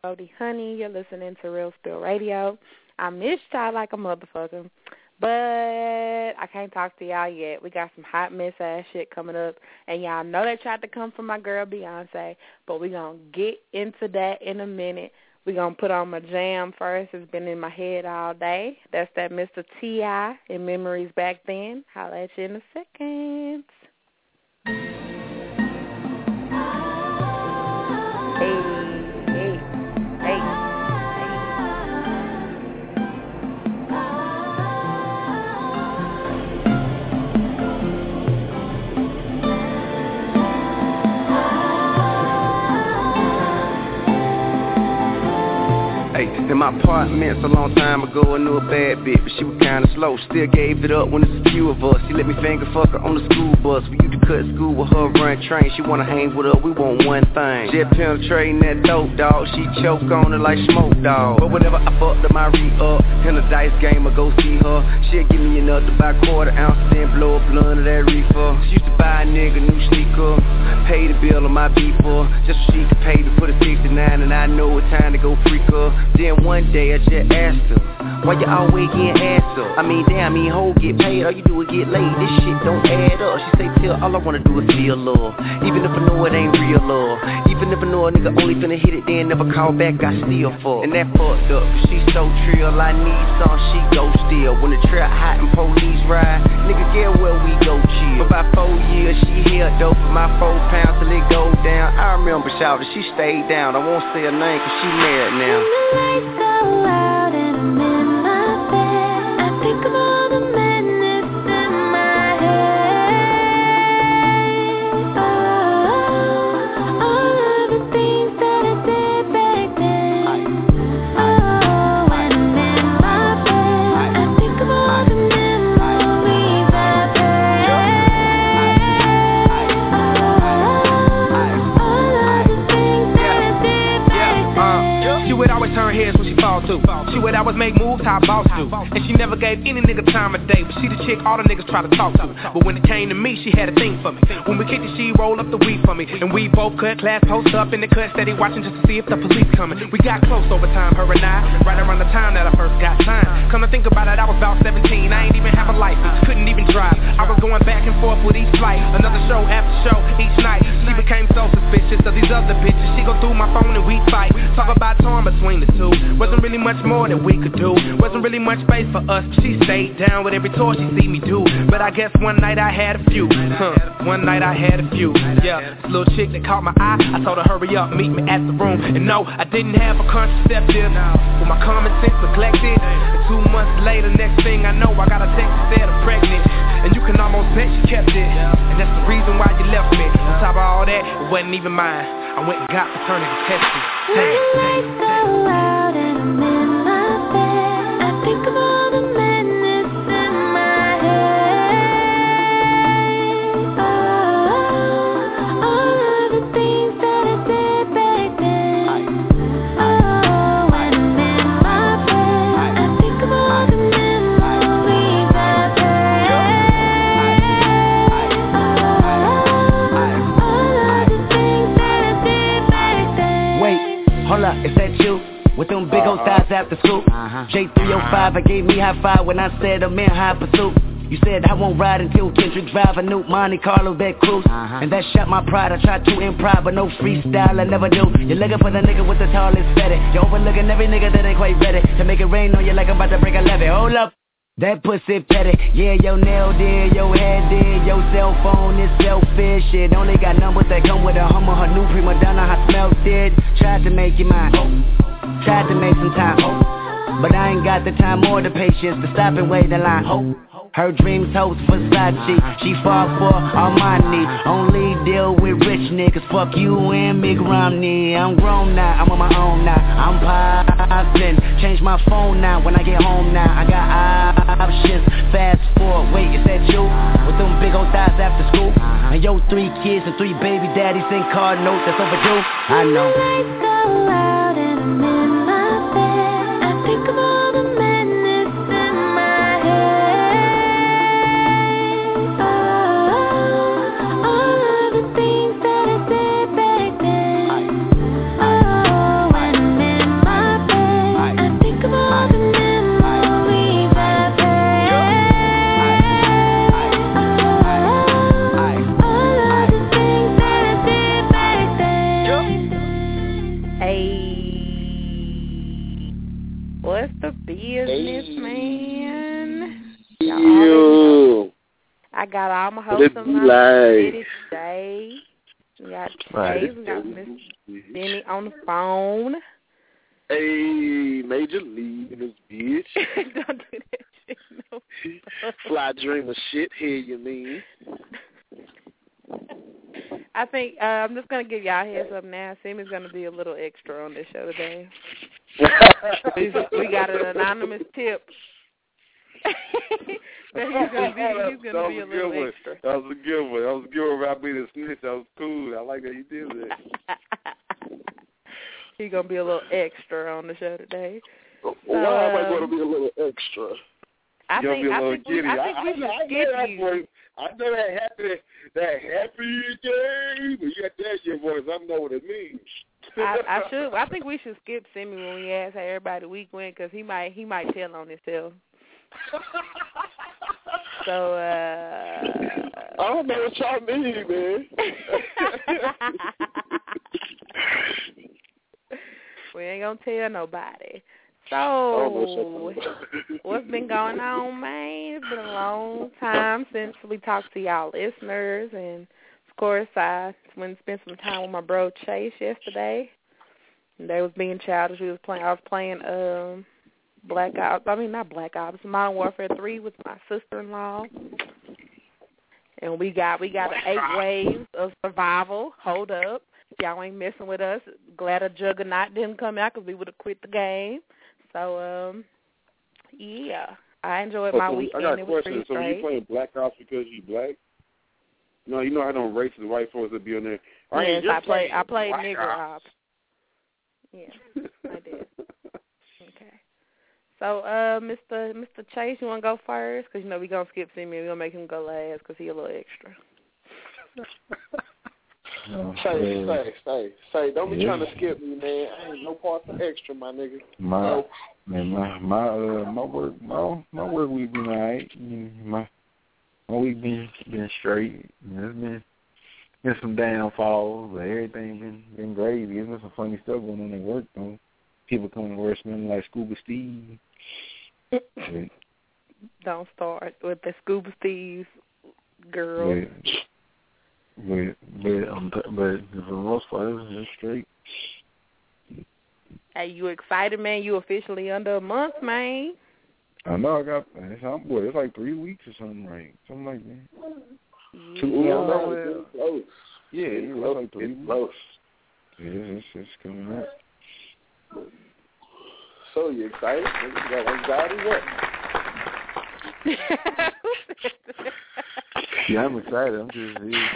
Brody Honey. You're listening to Real Spill Radio. I missed y'all like a motherfucker, but I can't talk to y'all yet. We got some hot mess ass shit coming up, and y'all know they tried to come for my girl Beyonce, but we gonna get into that in a minute. We gonna put on my jam first. It's been in my head all day. That's that Mr. T.I. in Memories Back Then. Holla at you in a second. In my apartments a long time ago, I knew a bad bitch, but she was kinda slow. Still gave it up when it's a few of us. She let me finger fuck her on the school bus. We used to cut school with her, run train. She wanna hang with her, we want one thing. Just penetrating that dope, dog. She choke on it like smoke, dog. But whenever I fucked up my re-up, in a dice game, I go see her. She'll give me enough to buy quarter ounce, then blow a blunt of that reefer. She used to buy a nigga new sneaker, pay the bill on my beeper, just so she could pay me for the 69, and I know it's time to go freak her. Then one day I just asked her, why you always getting ass up? I mean, damn, hoe get paid, all you do is get laid. This shit don't add up. She say, till all I wanna do is feel love. Even if I know it ain't real love. Even if I know a nigga only finna hit it, then never call back, I still fuck. And that fucked up, she so trill, I need some, she go still. When the trap hot and police ride, nigga get where we go chill. For about 4 years, she held dope for my 4 pounds till it go down. I remember shouting, she stayed down. I won't say her name cause she mad now. Lights go out and I'm in my bed. I think of all the madness in my head. Oh, all of the things that I did back then. Oh, when I'm in my bed, I think of all the memories I've had. All of the things that I did back then. She would always turn heads when she fall too. She would always make moves how boss do. And she never gave any nigga time of day, but she the chick all the niggas try to talk to. But when it came to me, she had a thing for me. When we kicked it, she roll up the weed for me. And we both cut class post up in the cut, steady watching just to see if the police coming. We got close over time, her and I, right around the time that I first got signed. Come to think about it, I was about 17, I ain't even have a license, couldn't even drive. I was going back and forth with each flight, another show after show each night. She became so suspicious of these other bitches. She go through my phone and we fight, talk about torn between the two. Wasn't really much more that we could do, wasn't really much space for us, but she stayed down with every tour she see me do. But I guess one night I had a few, one night I had a few. Yeah, this little chick that caught my eye, I told her hurry up, meet me at the room. And no, I didn't have a contraceptive, with my common sense neglected. And 2 months later, next thing I know, I got a text that said I'm pregnant. And you can almost bet she kept it, and that's the reason why you left me. On top of all that, it wasn't even mine. I went and got paternity tested. Lights go out and I'm in my bed. I think of all the madness in my head. Oh, all of the things that I did back then. Oh, when I'm in my bed, I think of all the memories I've had. All of the things that I did back then. Wait, hold up, is that you? With them big old thighs after school. J305, I gave me high five when I said I'm in high pursuit. You said I won't ride until Kendrick drive a new Monte Carlo that cruise. And that shot my pride, I tried to improv, but no freestyle, I never do. You're looking for the nigga with the tallest fatty. You're overlooking every nigga that ain't quite ready to make it rain on you like I'm about to break a levee. Hold up. That pussy petty, yeah, your nail did, your head did, your cell phone is selfish. It only got numbers that come with a Hummer, her new prima donna, I smelled it. Tried to make you mine, tried to make some time, but I ain't got the time or the patience to stop and wait in line. Her dreams host Versace, she fall for Armani. Only deal with rich niggas, fuck you and Mick Romney. I'm grown now, I'm on my own now, I'm poppin'. Change my phone now, when I get home now, I got options. Fast forward, wait, is that you? With them big old thighs after school? And yo, 3 kids and 3 baby daddies send card notes, that's overdue, I know. Lights go out and I'm in my bed. I think of all the madness in my head. All of the things that I did back then. Oh, when I'm in What's the business, man? Yo. I got all my hosts on my city today. We got Chase, we got Miss Benny on the phone. Hey, Major League in this bitch. Don't do that shit, no. Fly dreamer shit, here you mean. I think I'm just going to give y'all a heads up now. Simmy's going to be a little extra on this show today. We got an anonymous tip. But he's gonna be a little extra. That was a good one. That was a good one about being a snitch. That was cool. I like that you did that. He's gonna be a little extra on the show today. Why am I going to be a little extra? I think we should skip you. I know that happy game, but you got that your voice. I know what it means. I think we should skip Simmy when we ask how everybody week went, because he might tell on himself. So I don't know what y'all mean, man. We ain't gonna tell nobody. So what's been going on, man? It's been a long time since we talked to y'all listeners, and of course I went and spent some time with my bro Chase yesterday. And they was being childish. I was playing Modern Warfare 3 with my sister-in-law. And we got 8 waves of survival. Hold up. Y'all ain't messing with us. Glad a Juggernaut didn't come out because we would have quit the game. So, yeah. I enjoyed my weekend. I got a it was question. So great. you playing Black Ops because you black? No, you know I don't racist white folks that be on there. Yes, I played Nigger Ops. Yeah, I did. Okay. So, Mr. Chase, you want to go first? Because, we're going to skip Simmy. We're going to make him go last because he's a little extra. Say, don't be trying to skip me, man. I ain't no part for extra, my nigga. My work week been alright. My week been straight. There's been some downfalls, but everything been great. There's been some funny stuff going on at work though. People coming to work smelling like Scuba Steve. Don't start with the Scuba Steve girl. But for the most part, it's straight. Hey, you excited, man? You officially under a month, man. I know it's like 3 weeks or something, right? Something like that. Yeah, it's like 3 weeks. Close. Yeah, it's coming up. So you excited? You got anxiety? What? Yeah, I'm excited. I'm just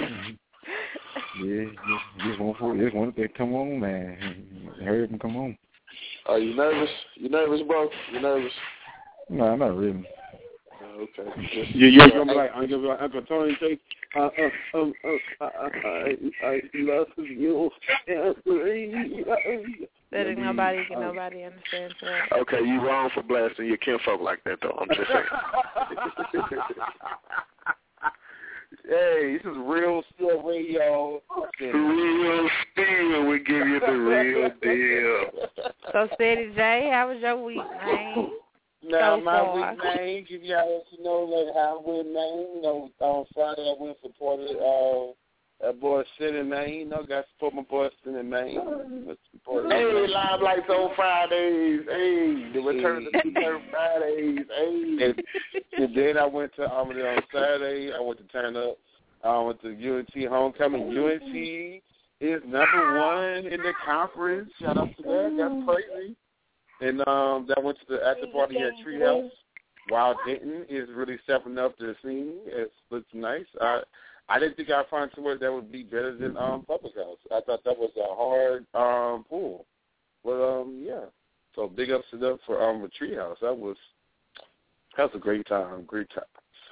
just want to come on, man. Hurry up and come on. Are you nervous? You nervous, bro? You nervous? No, not really. Okay. You're gonna be like Uncle Tony and say, I love you. That ain't nobody understand that. Okay, you wrong for blasting your kinfolk like that, though. I'm just saying. Hey, this is Real Steel Radio. Real Steel, we give you the real deal. So, Steady J, how was your week, man? Now, my week, man, give y'all how I went, man. On Friday I went and supported that boy City, man. Got to support my boy City, man. Hey, live lights on Fridays. Hey, the return to Fridays. Hey. And then I went to on Saturday. I went to turn up. I went to UNT homecoming. UNT is #1 in the conference. Shout out to that. That's crazy. And that went to the after party at Treehouse. Wild Denton is really stepping up to the scene. It looks nice. I didn't think I'd find somewhere that would be better than Public House. I thought that was a hard pull. But, yeah. So big ups to them for Treehouse. That was a great time. Great time.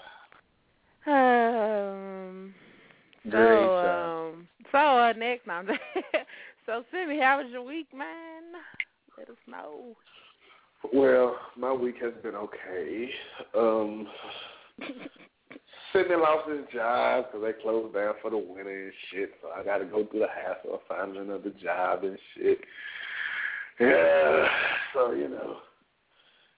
Next time. So, Simmy, how was your week, man? Let us know. Well, my week has been okay. Sidney lost his job because they closed down for the winter and shit. So I got to go through the hassle of finding another job and shit. Yeah. So,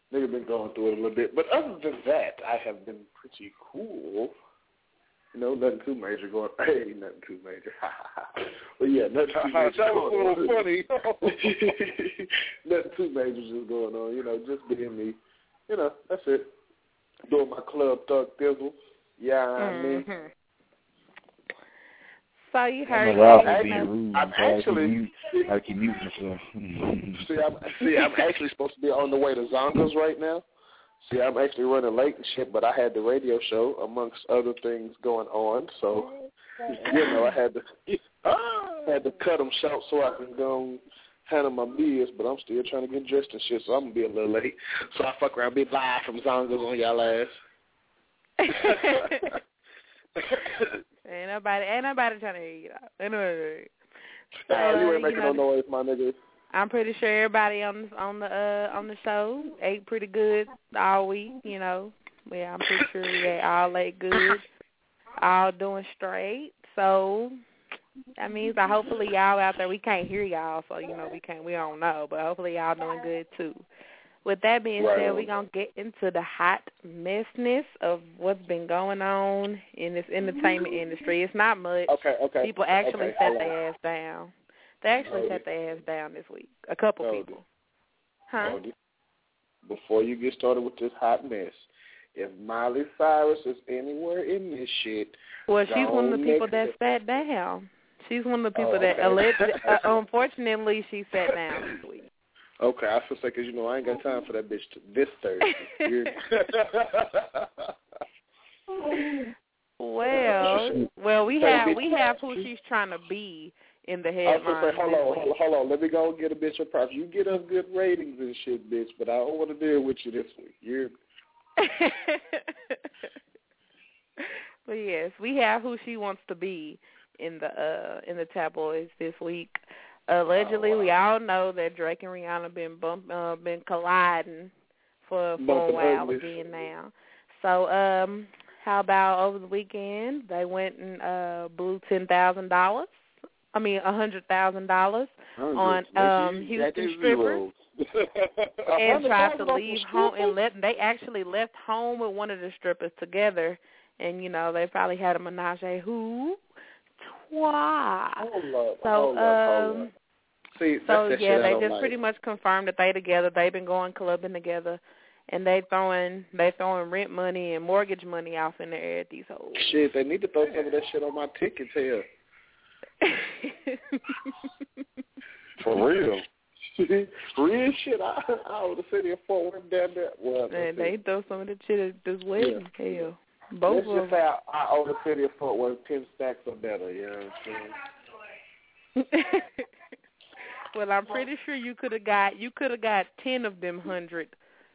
Nigga been going through it a little bit. But other than that, I have been pretty cool. You know, nothing too major going. Hey, nothing too major. But yeah, nothing too major. That was a little funny. Nothing too major just going on. You know, just being me. You know, that's it. Doing my club thug thizzle. Yeah, I mean. So you heard I'm actually I'm actually supposed to be on the way to Zongas right now. See, I'm actually running late and shit, but I had the radio show amongst other things going on, so you know I had to cut them short so I can go handle my biz. But I'm still trying to get dressed and shit, so I'm gonna be a little late. So I fuck around, be live from Zongas on y'all ass. Ain't nobody trying to hear you out. Anyway, you ain't making no noise, my nigga. I'm pretty sure everybody on the show ate pretty good all week. You know, yeah, I'm pretty sure they all ate good, all doing straight. So that means that hopefully y'all out there, we can't hear y'all, so you know we don't know, but hopefully y'all doing good too. With that being said, we're going to get into the hot messness of what's been going on in this entertainment industry. It's not much. Okay. People actually set their ass down. They actually set their ass down this week. A couple people. Huh? Before you get started with this hot mess, if Miley Cyrus is anywhere in this shit, well, she's one of the people that sat down. She's one of the people that allegedly, unfortunately, she sat down this week. Okay, I feel like, 'cause you know I ain't got time for that bitch this Thursday. well, we have who she's trying to be in the headline. Hold on. Let me go and get a bitch of props. You get us good ratings and shit, bitch, but I don't want to deal with you this week. But yes, we have who she wants to be in the tabloids this week. Allegedly, we all know that Drake and Rihanna been colliding for a while again now. So, how about over the weekend they went and blew $100,000 on Houston strippers and tried to leave home they actually left home with one of the strippers together, and you know they probably had a menage a trois. Hold up. See, yeah, they just pretty much confirmed that they together. They've been going clubbing together, and they throwing rent money and mortgage money off in the air at these hoes. Shit, they need to throw some of that shit on my tickets here. For real. Real shit. I was the city of Fort Worth down there. Well, and they throw some of the shit at this wedding. Yeah. Hell. Both Let's of them. just say I owe the city of Fort Worth 10 stacks or better, you know what I'm saying? Well, I'm pretty sure you could have got 10 of them $100,000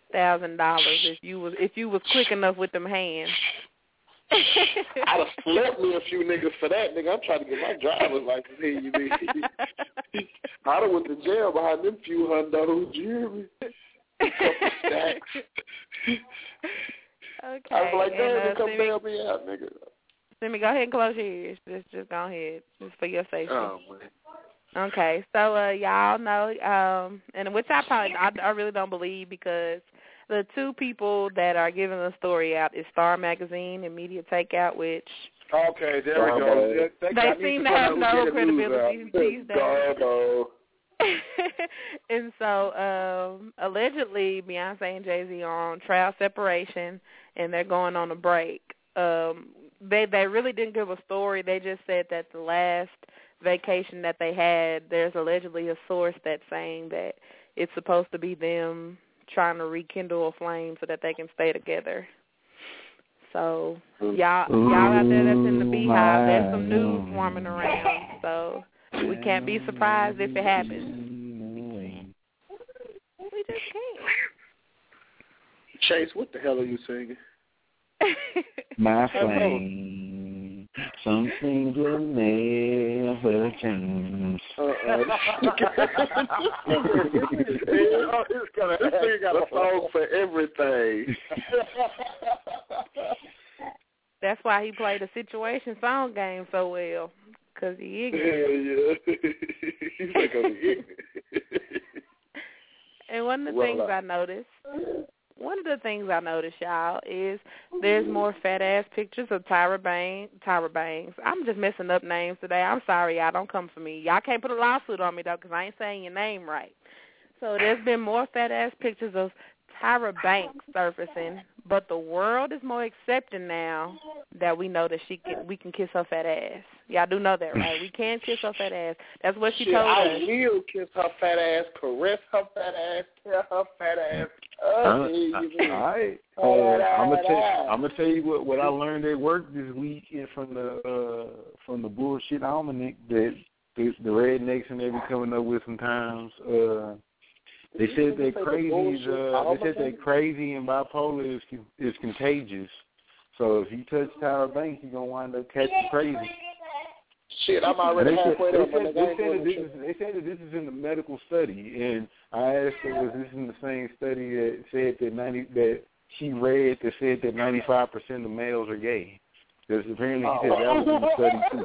if you was quick enough with them hands. I'd have slept me a few niggas for that, nigga. I'm trying to get my driver's license here, you mean? I'd have went to jail behind them few hundos, you hear me? Couple stacks. Okay. I was like, damn, come bail me out, nigga. Let me go ahead and close your ears. Just go ahead. Just for your safety. Oh, man. Okay, so y'all know, and which I really don't believe, because the two people that are giving the story out is Star Magazine and Media Takeout, which okay, there we go. They seem to have no credibility these days. And so allegedly Beyonce and Jay-Z are on trial separation, and they're going on a break. They really didn't give a story. They just said that the last vacation that they had, there's allegedly a source that's saying that it's supposed to be them trying to rekindle a flame so that they can stay together. So y'all out there that's in the Beehive, there's some news swarming around, so we can't be surprised if it happens. We just can't. Chase, what the hell are you singing? My flame, something will never change. This thing got a song for everything. That's why he played the situation song game so well, because he ignorant. Yeah. He's like, I'm ignorant. And one of the things I noticed one of the things I noticed, y'all, is there's more fat-ass pictures of Tyra Banks. I'm just messing up names today. I'm sorry, y'all. Don't come for me. Y'all can't put a lawsuit on me, though, because I ain't saying your name right. So there's been more fat-ass pictures of Tyra Banks surfacing, but the world is more accepting now that we know that we can kiss her fat ass. Y'all do know that, right? We can kiss her fat ass. That's what she told us. I will kiss her fat ass, caress her fat ass, tell her fat ass. All right. I'm gonna tell you what I learned at work this week from the bullshit almanac that the rednecks and they be coming up with sometimes. They said that crazy and bipolar is contagious. So if you touch Tyra Banks, you're gonna wind up catching crazy. Shit, I'm already halfway there. They said that this is in the medical study, and I asked her, was this in the same study that said that she read that said that 95% of males are gay? Because apparently she said that was in the study too.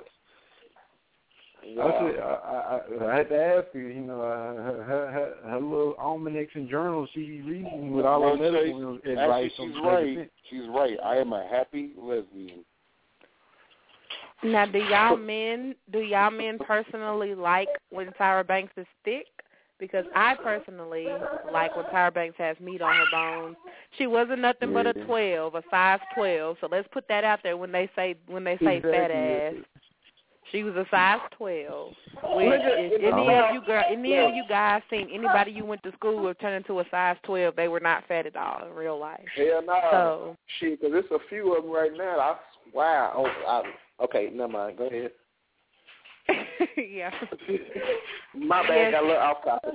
I had to ask her, her little almanacs and journals she reading with all her medical advice. She's right. I am a happy lesbian. Now, do y'all men personally like when Tyra Banks is thick? Because I personally like when Tyra Banks has meat on her bones. She wasn't nothing but a 12, a size 12. So let's put that out there when they say fat ass. She was a size 12. Which if any of you guys seen anybody you went to school with turn into a size 12, they were not fat at all in real life. Hell no. So, shit, because there's a few of them right now. Wow. Okay, never mind. Go ahead. Yeah. My bad. Got a little off topic.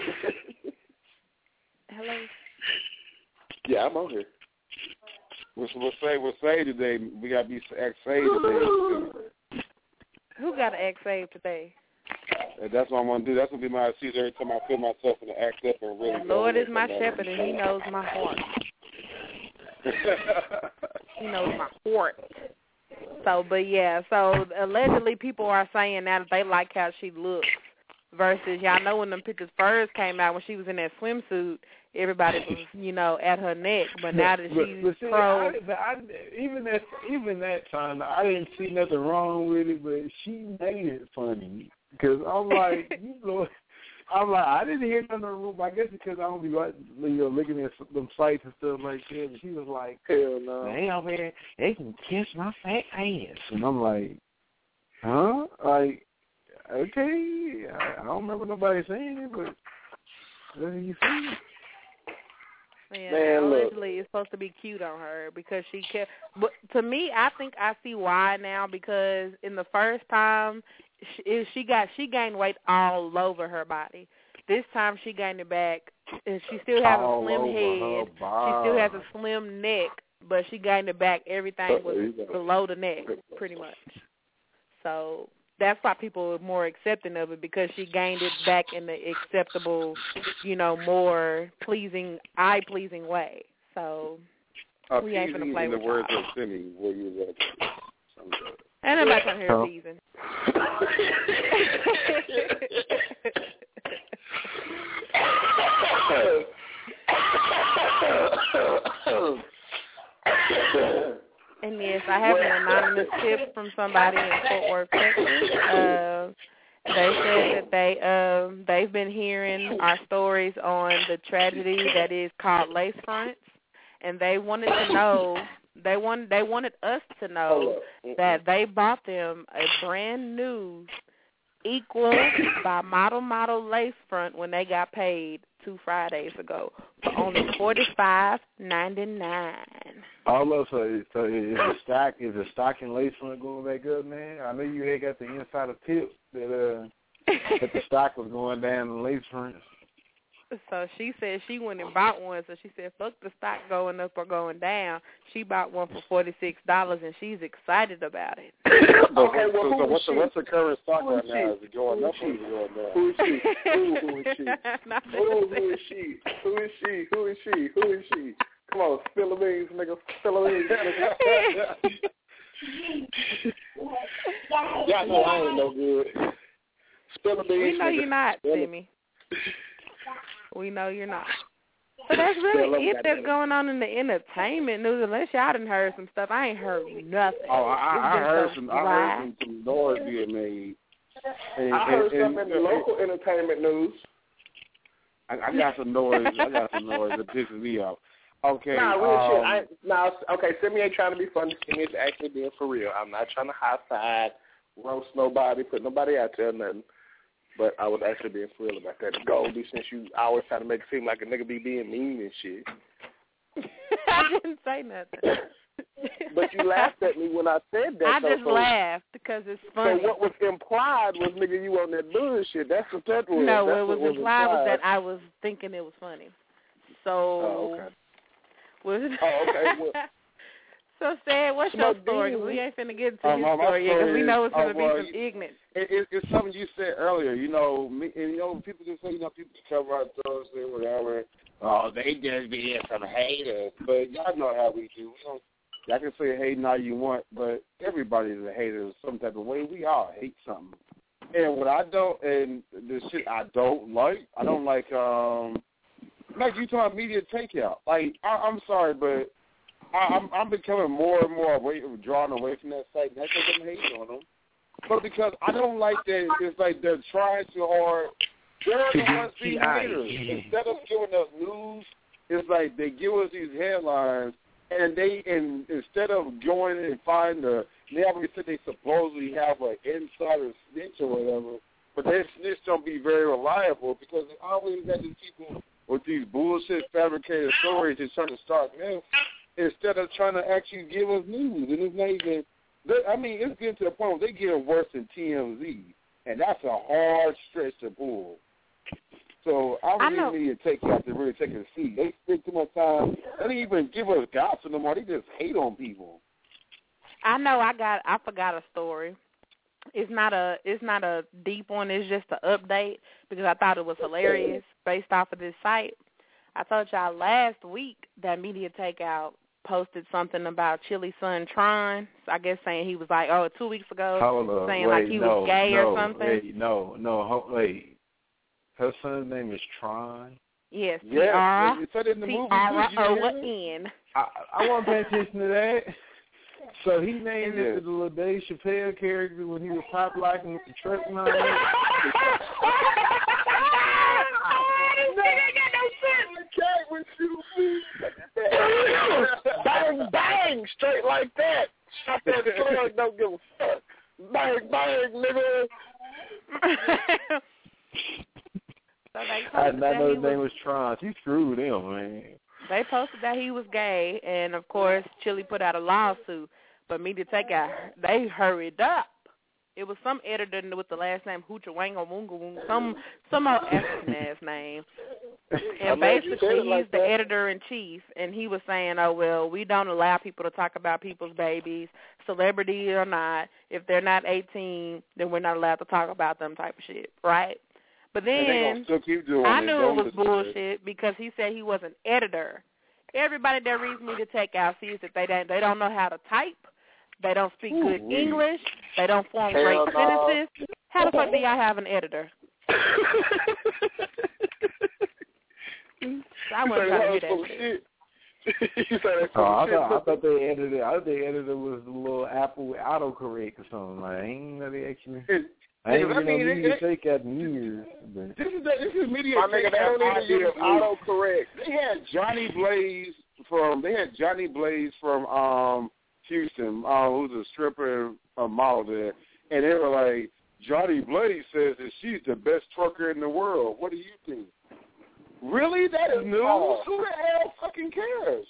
Hello. Yeah, I'm on here. We'll say today. We got to be act saved today. Who got to act saved today? That's what I'm going to do. That's going to be my excuse every time I feel myself in the act up and really. Lord is my shepherd, and he knows my heart. He knows my heart. So, but yeah, so allegedly people are saying now that they like how she looks versus, y'all know when them pictures first came out when she was in that swimsuit, everybody was, at her neck. But now that she's pro. Even that time, I didn't see nothing wrong with it, but she made it funny. Because I'm like, I didn't hear nothing wrong. I guess because I don't be looking at them sites and stuff like that. And she was like, hell no. Damn, man, they can kiss my fat ass. And I'm like, huh? Like, okay. I don't remember nobody saying it, but what do you think? Yeah, allegedly it's supposed to be cute on her because she kept. But to me, I think I see why now because in the first time she gained weight all over her body. This time she gained it back, and she still has a slim head. She still has a slim neck, but she gained it back. Everything was below the neck, pretty much. So that's why people are more accepting of it because she gained it back in the acceptable, more eye-pleasing way. So we ain't gonna play with the words of Cindy, where you at? And I'm not gonna hear season. And yes, I have an anonymous tip from somebody in Fort Worth, Texas. They said that they've been hearing our stories on the tragedy that is called lace fronts, and they wanted to know. They wanted us to know that they bought them a brand new equal by model lace front when they got paid 2 Fridays ago for only $45.99. So is the stock and lace front going back up, man? I know you had got the insider tip that the stock was going down in lace fronts. So she said she went and bought one. So she said, fuck the stock going up or going down. She bought one for $46, and she's excited about it. Okay, well, what's the current stock right now? Is it going up or is it going down? Who is she? Who is she? Who is she? Who is she? Come on, spill the beans, nigga. Spill the beans, nigga. Y'all know I ain't no good. Spill the beans. We know you're not, Timmy. We know you're not. So that's really it that's going on in the entertainment news. Unless y'all done heard some stuff, I ain't heard nothing. Oh, I heard some noise being made. I heard something in the local entertainment news. I got some noise. That pisses me off. Okay. Nah, real shit. Okay, Simi ain't trying to be funny. Simi is actually being for real. I'm not trying to high side, roast nobody, put nobody out there, nothing. But I was actually being for real about that. Goldie, since you always try to make it seem like a nigga be being mean and shit. I didn't say nothing. But you laughed at me when I said that. I just laughed because it's funny. So what was implied was, nigga, you on that bullshit. That's what that was. No, That's what was implied was that I was thinking it was funny. So. Oh, okay. Well, so, Sad, what's your story? Because we ain't finna get into your story yet, because we know it's going to be some ignorance. It's something you said earlier. You know, people can say, people cover our throats and whatever. Oh, they just be some haters. But y'all know how we do. Y'all can say hating all you want, but everybody's a hater in some type of way. We all hate something. And what I don't, and the shit I don't like you talking about media takeout. Like, I'm sorry, but I'm becoming more and more drawn away from that site. Not because I'm hating on them, but because I don't like that it's like they're trying too hard. They're the ones being haters. Instead of giving us news, it's like they give us these headlines, and instead of going and find they already said they supposedly have an insider snitch or whatever, but their snitch don't be very reliable because they always got these people with these bullshit fabricated stories just trying to start myths instead of trying to actually give us news. And it's not even, it's getting to the point where they're getting worse than TMZ, and that's a hard stretch to pull. So I really need to take out to really take a seat. They spend too much time. They don't even give us gossip no more. They just hate on people. I know. I forgot a story. It's not a deep one. It's just an update because I thought it was hilarious based off of this site. I told y'all last week that Media Takeout posted something about Chili's son Tron. So I guess saying he was like, 2 weeks ago, saying like he was gay or something. Wait. Her son's name is Tron. Yes. Yeah. You said it in the movie. T-R-O-N. I want to pay attention to that. So he named it the little Dave Chappelle character when he was pop locking with the truck and all that. Bang, bang, straight like that. Shot that plug, don't give a fuck. Bang, bang, nigga. I did not know his name was Tron. He screwed him, man. They posted that he was gay, and of course, Chili put out a lawsuit. But Media Takeout, they hurried up. It was some editor with the last name Hoocha Wanga Woonga, some old African-ass name. And basically, he's the editor-in-chief, and he was saying, we don't allow people to talk about people's babies, celebrity or not. If they're not 18, then we're not allowed to talk about them type of shit, right? But then I knew it was bullshit because he said he was an editor. Everybody that reads Media Takeout sees that they don't know how to type. They don't speak good English. They don't form great sentences. How the fuck do y'all have an editor? I wasn't trying to hear that shit. I thought they edited. I thought the editor was the little Apple with autocorrect or something. Like, I ain't know they actually. I ain't even know Media Takeout in years. This is Media Takeout. They don't even use autocorrect. They had Johnny Blaze from Houston, who's a stripper and model there, and they were like, Johnny Blaze says that she's the best twerker in the world. What do you think? Really? That is news? Who the hell fucking cares?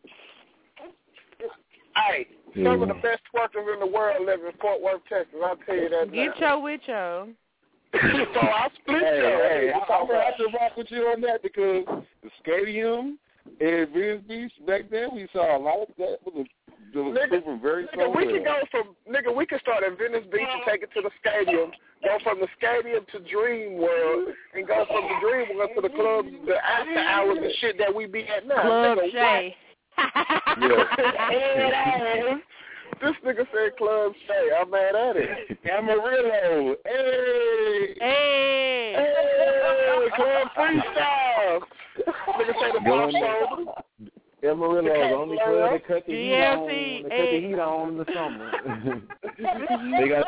Hey, some of the best twerkers in the world live in Fort Worth, Texas. I'll tell you that. Get your with yo. So I'll split Hey, I'm going to have to rock with you on that because the stadium in Venice Beach, back then, we saw a lot of that. We can start at Venice Beach and take it to the stadium, go from the stadium to Dream World, and go from the Dream World to the club, the after hours and shit that we be at now. Club Shay. This nigga said Club Shay. I'm mad at it. Amarillo. Hey, Club Freestyle. Going Amarillo, the only club that cut the heat on. They cut the heat on in the summer. they got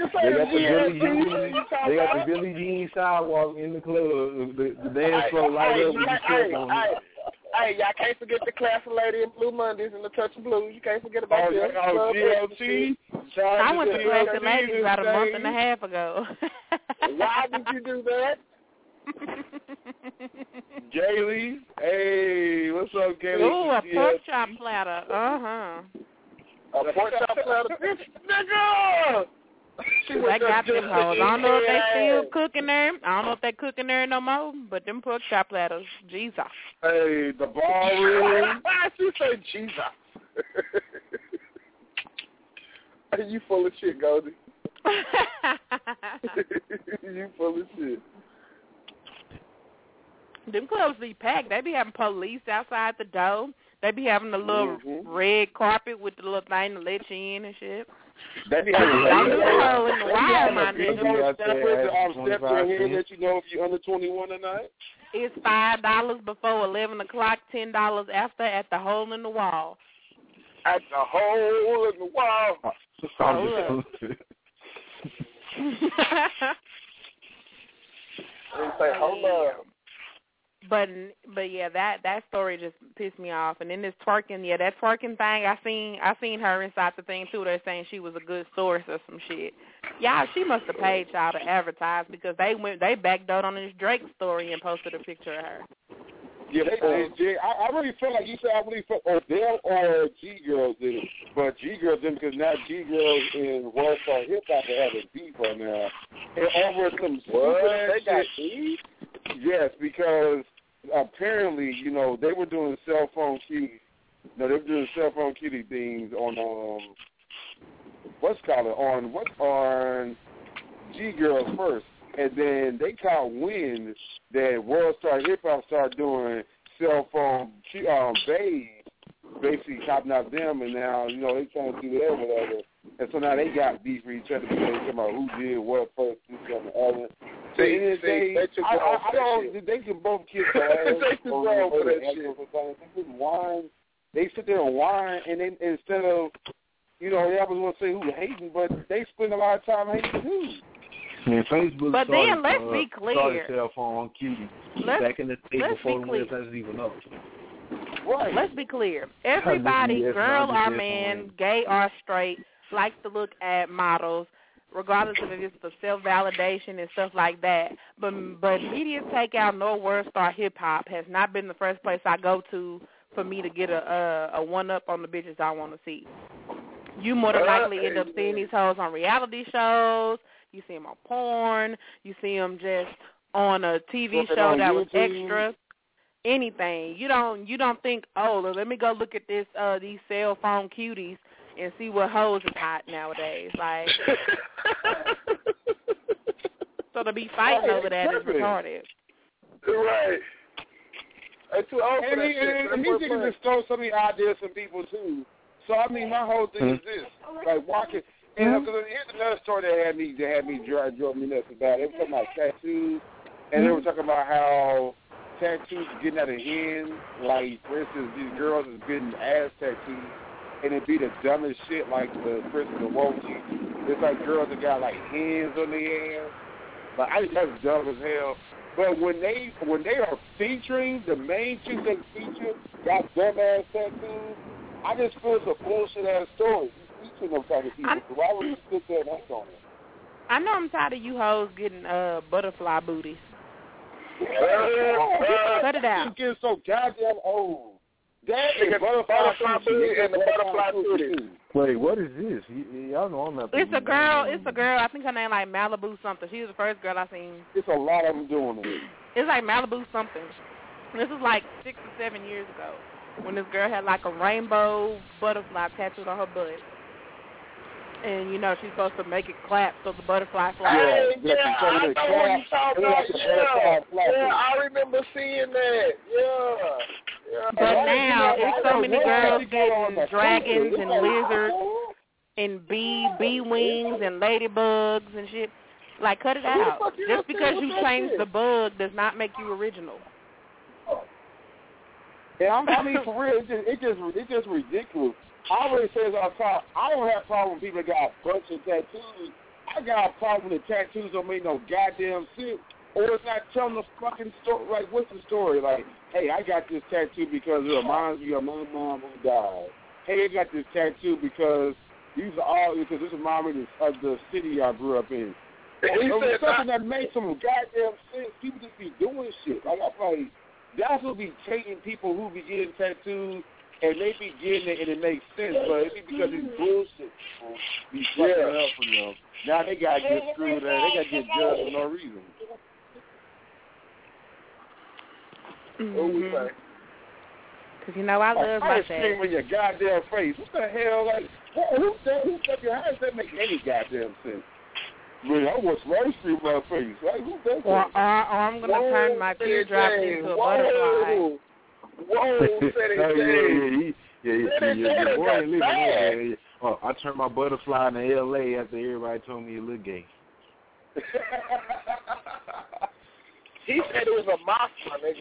the Billie Jean sidewalk in the club. The dance floor light up with the step on it. Hey, y'all can't forget the Classy Lady in Blue Mondays and the Touch of Blue. You can't forget about that. GLT. I went to Classy Ladies about a month and a half ago. Why did you do that? Jaylee, hey, what's up, Kaylee? Ooh, a pork chop platter. A pork chop platter, bitch, nigga. They got them hoes. I don't know if they still cooking there. I don't know if they cooking there no more, but them pork chop platters, Jesus. Hey, the ballroom. She said Jesus. You full of shit, Goldie. You full of shit. Them clubs be packed. They be having police outside the door. They be having the little red carpet with the little thing to let you in and shit. They be having don't do the hole in the wild, my nigga. Step your head that you know if you're under 21 or not. It's $5 before 11 o'clock, $10 after at the hole in the wall. At the hole in the wall. They say, hold up. But yeah, that story just pissed me off. And then this twerking, that twerking thing, I seen her inside the thing too. They're saying she was a good source or some shit. Y'all, she must have paid y'all to advertise because they backdoored on this Drake story and posted a picture of her. Yeah, I really feel like you said I really felt Odell or G Girls did it, but G Girls didn't because now G Girls and World Star Hip Hop are having beef right now. And over some stupid ass shit. Yes, because apparently, they were doing cell phone cutie. They were doing cell phone cutie things on on G Girls first, and then they caught wind that World Star Hip Hop started doing cell phone babes, basically copying out them, and now they trying to do that whatever. And so now they got beef for each other because they talking about who did what first, this and the other. So in the day, they can both kiss their ass. They can go for that shit. They sit there and whine, and then instead of, they always want to say who's hating, but they spend a lot of time hating too. Man, Facebook but then let's be clear. Cell phone cutie back in the day before the website even up. Right. Let's be clear. Everybody, girl or man, gay or straight, likes to look at models, regardless of if it's for self-validation and stuff like that. But Media Takeout nor World Star Hip Hop has not been the first place I go to for me to get a one-up on the bitches I want to see. You more than likely end up seeing these hoes on reality shows. You see them on porn. You see them just on a TV show that was extra. Anything. You don't think, oh, let me go look at these cell phone cuties and see what hoes is hot nowadays. Like, so to be fighting over that is retarded. Right. And these niggas just throw so many ideas from people too. So I mean, my whole thing is this: like walking. And because here's another story that had me drove me nuts about. They were talking about tattoos, and they were talking about how tattoos are getting out of hand. Like, for instance, these girls is getting ass tattoos, and it be the dumbest shit. Like the person that won't you. It's like girls that got like hands on their ass. Like I think that's dumb as hell. But when they are featuring the main chicks they feature got dumb ass tattoos, I just feel it's a bullshit ass story. You feature them type of people. So why would you sit there and act on it? I know I'm tired of you hoes getting butterfly booties. Cut it out. You getting so goddamn old. That is butterfly booty and the butterfly booty. Wait, what is this? Y'all know I'm not. It's a girl. I think her name like Malibu something. She was the first girl I seen. It's a lot of them doing it. It's like Malibu something. This was like 6 or 7 years ago when this girl had like a rainbow butterfly tattooed on her butt. And, she's supposed to make it clap so the butterfly flies. I know what you're talking about. Yeah, I remember seeing that. Yeah. But now, it's so many girls getting dragons and lizards and bee wings and ladybugs and shit. Like, cut it out. Just because you changed the bug does not make you original. And I mean, for real, it's just ridiculous. I always say this all the time. I don't have a problem with people that got a bunch of tattoos. I got a problem with the tattoos don't make no goddamn sense. Or it's not telling the fucking story. Like, what's the story? Like, hey, I got this tattoo because it reminds me of my mom who died. Hey, I got this tattoo because this reminds me of the city I grew up in. It's something that makes some goddamn sense. People just be doing shit. Like, I'm like, that's what be taking people who be getting tattoos and they be getting it and it makes sense, but it's because it's bullshit. Be fucking up for them. Now they gotta get screwed out. They gotta get judged for no reason. What we say? Because you know I love my dad. Scream in your goddamn face. What the hell? Like, who how does that make any goddamn sense? Man, I was right scream in my face. Like, who does that? I'm gonna turn my teardrop into a butterfly. Whoa, yeah. Boy ain't living there. Oh, I turned my butterfly into L.A. after everybody told me a little gay. He said it was a moth, my nigga.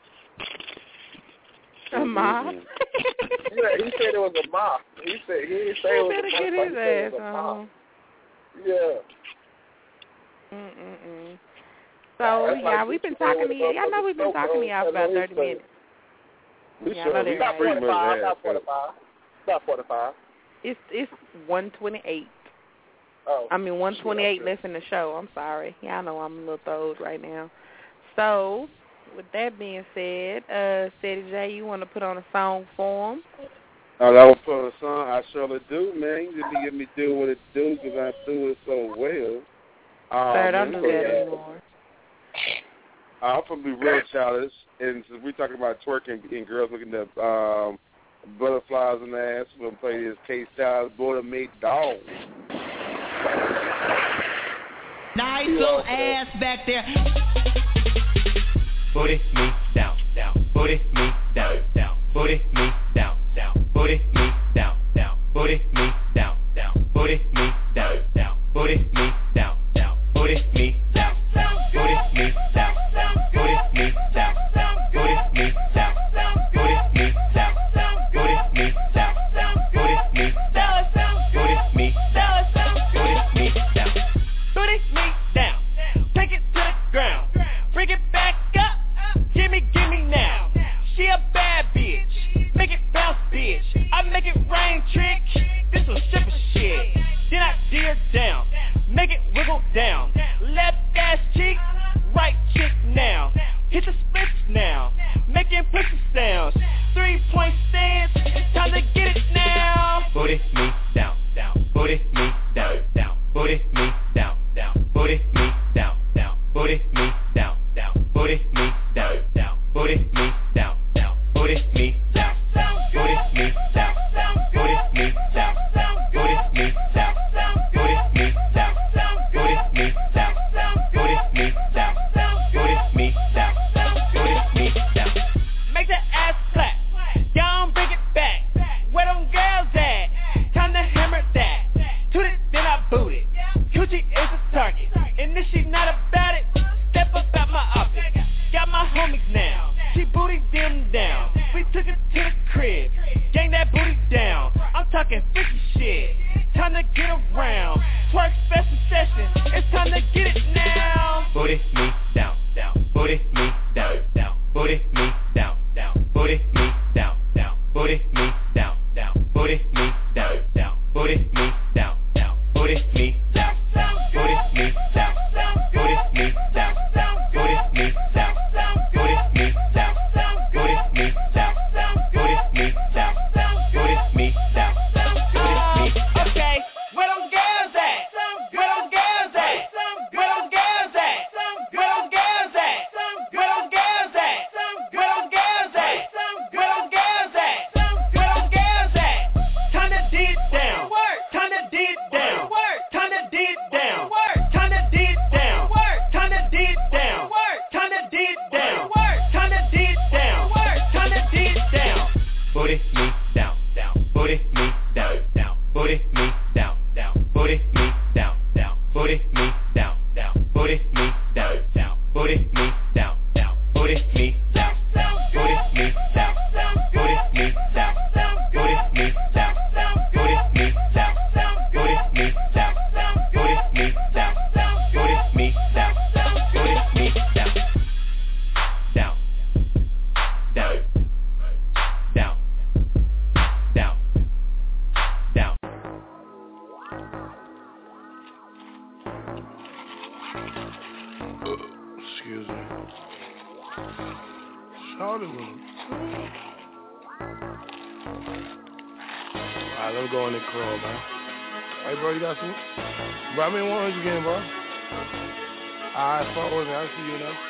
A moth? Yeah, he said it was a moth. He didn't say it was a moth. Get his ass on. Yeah. So, yeah, we've been talking to you. I know we've been talking to y'all for about 30 minutes. Not 45. Not 45. Not 45. It's 1:28. Oh. I mean 1:28 left in the show. I'm sorry. Yeah, I know I'm a little throwed right now. So, with that being said, Ceddy J, you want to put on a song for him? Oh, that was for a song. I surely do, man. You just get me do what it do because I do it so well. Sir, don't do that anymore. I'm going to be real childish, and since we're talking about twerking and girls looking at butterflies in the ass, we're going to play this K-Styles Border Made Dog. Nice little ass back there. Booty me down, down. Booty me down, down. Booty me down, down. Booty me down, down. Booty me down, down. Booty me down, down. Booty me down, down. Booty me down, down. Booty me down, down. Booty me down, down. Booty me down, down. Booty me down, down. Booty me down, down. Booty me down, down. Booty me down, down. Booty me down. Booty me down. Take it to the ground. Bring it back up. Gimme now. She a bad bitch. Make it bounce, bitch. I make it rain, trick. This was stripper shit. Then I tear down. Make it wiggle down. Left ass cheek, right cheek now. Hit the splits now. Making pussy sounds. 3-point stance. It's time to get it now. Booty me down, down. Booty me down, down. Booty me down, down. Booty me down, down. Booty me down, down. Booty me down, down. Booty me down, down. Booty me down, down. Booty me down, down. Booty me down, down. Booty me down, down. Booty me down, down. Booty me down, down. Booty me down, down. Booty me down, down. Booty me down. Make the ass clap. Y'all bring it back. Where them girls at? Time to hammer that. Toot it, then I boot it. Coochie is a target, and if she not about it, step up out my office. Got my homies now. She booty them down. We took it to the crib. Gang that booty down. I'm talking freaky shit. Time to get around. Twerk special session. It's time to get it now. Booty me down, down. Booty me down, down. Booty me down, down. Booty me down, down. Booty me down, down. Booty me down, down. Booty me down, down. Booty me down, down. Booty me down, down. Booty me down, down. Booty me down, down. Booty me down, down. Booty me down, down. Booty me down, down. Booty me down, down. Booty me down. Okay, where them girls at? Alright, let me go in the club, man. Hey, bro, you got some? Bro, how many ones you getting, bro? Alright, fuck with me. I'll see you now.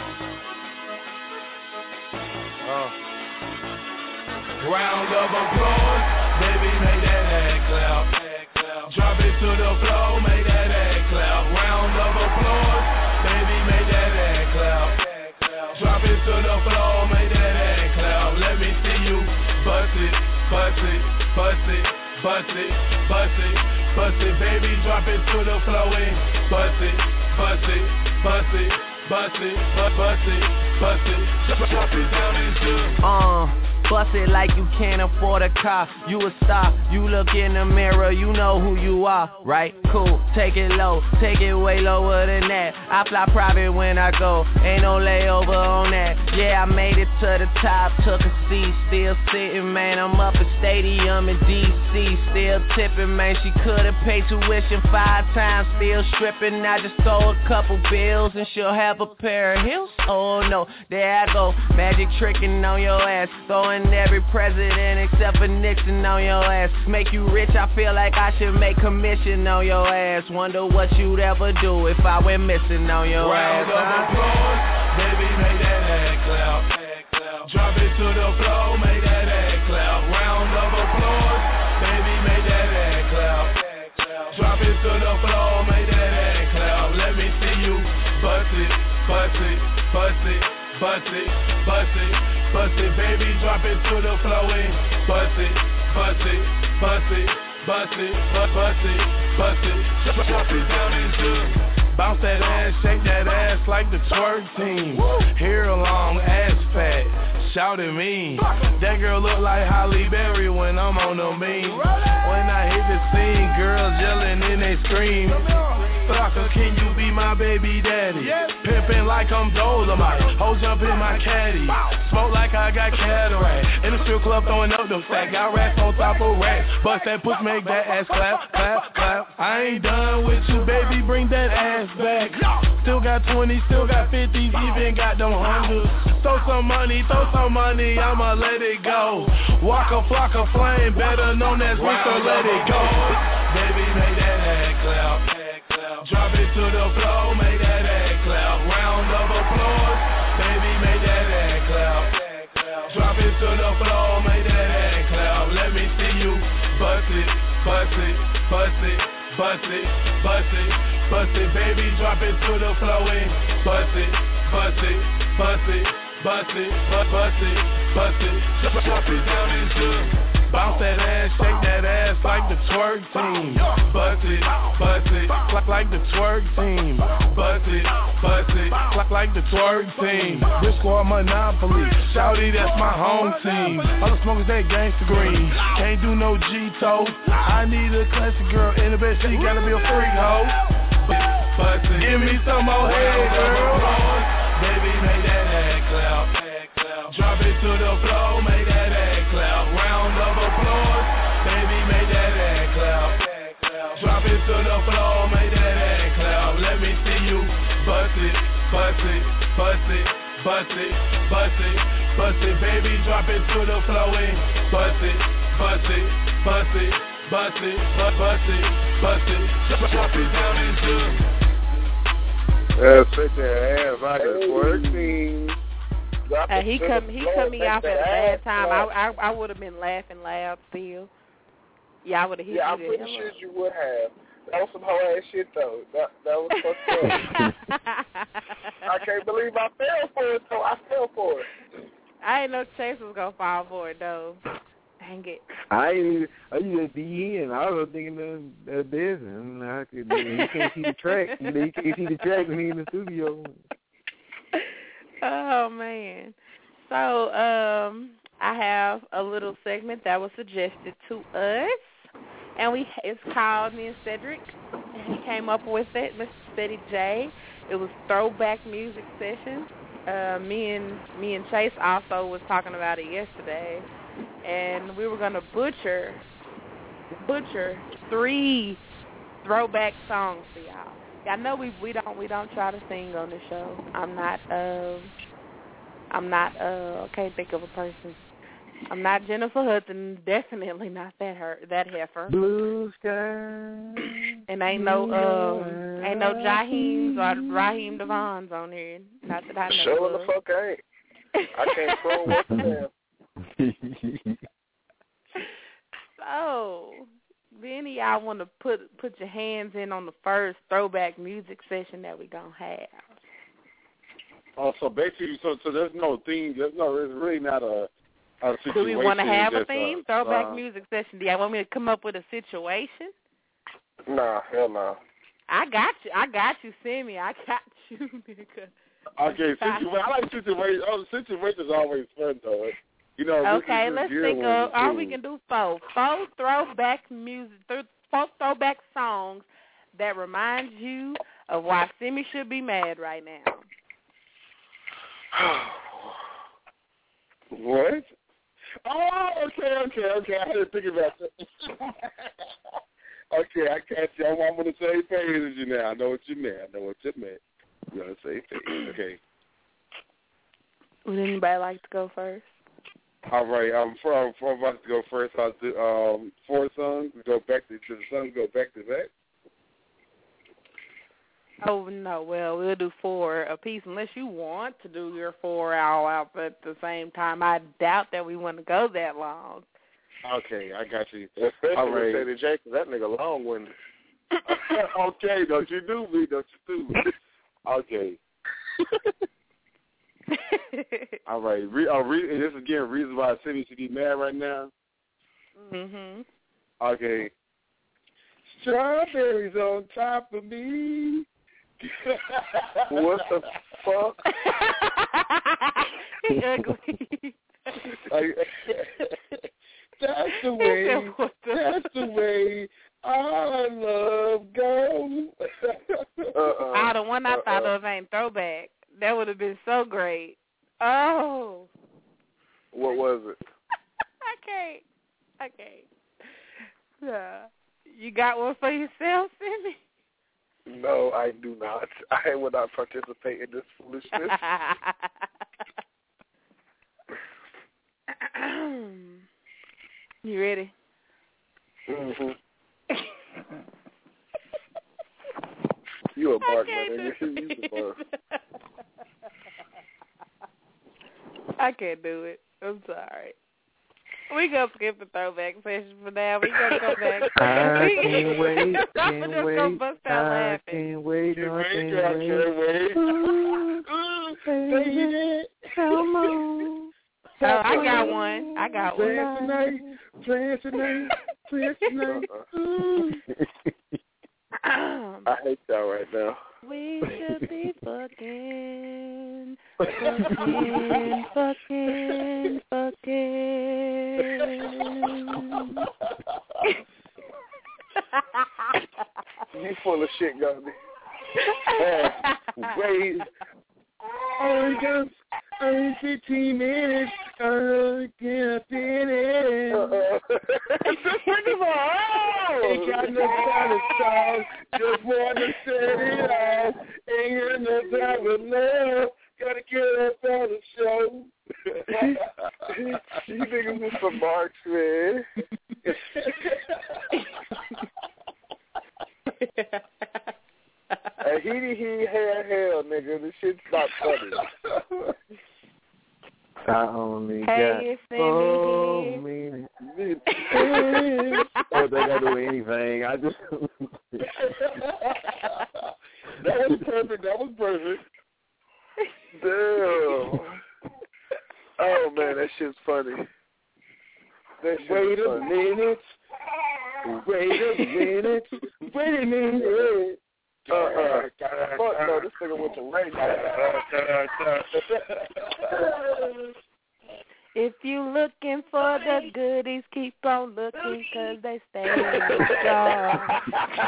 Round of applause, baby, make that ass clap. Drop it to the floor, make that ass clap. Round of applause, baby, make that ass clap. Drop it to the floor, make that ass clap. Let me see you bust it, bust it, bust it, bust it, bust it, bust it, baby, drop it to the floor and bust it, bust it, bust it, bust it, bust it, bust it, drop it down into. Bust it like you can't afford a car. You a star, you look in the mirror, you know who you are, right? Cool, take it low, take it way lower than that. I fly private when I go, ain't no layover on that. Yeah, I made it to the top, took a seat, still sitting, man. I'm up at Stadium in D.C., still tipping, man. She could've paid tuition 5 times, still stripping. I just throw a couple bills and she'll have a pair of heels. Oh no, there I go, magic tricking on your ass, throwing every president except for Nixon on your ass. Make you rich, I feel like I should make commission on your ass. Wonder what you'd ever do if I went missing on your ass. Round of applause, baby, make that ass clap. Drop it to the floor, make that ass clap. Round of applause, baby, make that ass clap. Drop it to the floor, make that ass clap. Let me see you bust it, bust it, bust it, bust it, bust it, bust it, baby, drop it to the floor and bust it, bust it, bust it, bust it, bust it, bust it, drop it down into. Bounce that ass, shake that ass like the twerk team. Hair long, ass fat, shout at me. That girl look like Halle Berry when I'm on the beam. When I hit the scene, girls yelling and they scream. Flocka, can you be my baby daddy? Pimpin' like I'm Dolomite, hoes jump in my caddy. Smoke like I got cataract, in the strip club throwing up the sack. Got racks on top of racks, bust that push, make that ass clap, clap, clap. I ain't done with you, baby, bring that ass back. Still got 20, still got 50s, even got them hundreds. Throw some money, I'ma let it go. Walk a flock of flame, better known as Mr. Let It Go. Baby, make that ass clap. Drop it to the floor, make that ass clap. Round of applause, baby, make that ass clap. Drop it to the floor, make that ass clap. Let me see you bust it, bust it, bust it, bust it, bust it, bust it, baby, drop it to the floor and bust it, bust it, bust it, bust it, bust it, bust it, drop it down into. Bounce that ass, shake that ass like the twerk team. Bust it, like the twerk team. Bust it, like the twerk team. This squad Monopoly, shouty, that's my home team. All the smokers, they gangsta green. Can't do no G-toe. I need a classy girl in the bed, she gotta be a freak hoe. Bust it, give me some more head, girl. Baby, make that ass clap. Drop it to the floor, make that ass clap. Round of applause, baby, make that ass clap. Drop it to the floor, make that ass clap. Let me see you bust it, bust it, bust it, bust it, bust it, bust it, baby, drop it to the floor and bust it, bust it, bust it, bust it, bust it, bust it, drop it down into. Shake that ass like a twerk team. He cut me off at a bad time. I would have been laughing loud still. Yeah, I would have hit you. Yeah, I'm pretty sure you would have. That was some whole ass shit though. That was fucked up. I can't believe I fell for it though. I fell for it. I didn't know Chase was gonna fall for it though. Dang it. I just be in. I was thinking of this, and you can't see the track. You can't see the track when he's in the studio. Oh man. So I have a little segment that was suggested to us, and it's called Me and Cedric. He came up with it, Mr. Steady J. It was throwback music session. Me and Chase also was talking about it yesterday, and we were gonna butcher 3 throwback songs for y'all. I know we don't try to sing on the show. I'm I'm not, I can't think of a person. I'm not Jennifer Hudson, definitely not that heifer. Blue sky. And ain't no Jaheems or Raheem Devons on here. Not that I know. Sure the fuck ain't. I can't prove what to them. So, do any of y'all want to put your hands in on the first throwback music session that we gonna have? Oh, so basically, so there's no theme. It's really not a situation. Do we want to have a theme? Throwback music session. Do y'all want me to come up with a situation? Nah, hell no. I got you, Sammy. I got you, nigga. Okay, I like situations. Oh, situations are always fun, though. You know. Okay, let's think of. We can do 4 throwback music, 4 throwback songs that remind you of why Sammy should be mad right now. What? Oh, okay. I had to think about that. Okay, I catch you. I'm on the same page as you now. I know what you meant. You're on the same page. Okay. Would anybody like to go first? All right. I'm about to go first. I'll do 4 songs. We go back to the songs. Go back to that. Oh, no. Well, we'll do 4 apiece unless you want to do your 4 all out at the same time. I doubt that we want to go that long. Okay, I got you. Especially all right. with Teddy J, because that nigga long-winded. Okay, don't you do me. Okay. All right. This is again reason why Cindy should be mad right now. Mhm. Okay. Strawberries on top of me. What the fuck? He ugly. That's the way our love goes. The one I thought of ain't throwback. That would have been so great. Oh. What was it? I can't. You got one for yourself, Sammy? No, I do not. I will not participate in this foolishness. You ready? Mm-hmm. You a bark, man. You a bark. I can't do it. I'm sorry. We gonna skip the throwback session for now. We gonna go back. I can't wait. Baby, come on. Oh, I got one. Play tonight. I hate y'all right now. We should be fucking. You full of shit, Gandhi. Wait. Only 15 minutes. Can't finish. Ain't got no time to talk. Just want to set it off. Ain't got no time to love. Gotta get up on the show. You niggas is some marks, man. He hell, nigga. This shit's not funny. I only hey, got 4 minutes. Oh, they gotta do anything. I just. That was perfect. Damn. Oh man, that shit's funny. Wait a minute. Fuck no, this nigga went to radio. If you looking for the goodies, keep on looking, 'cause they stay in the jar.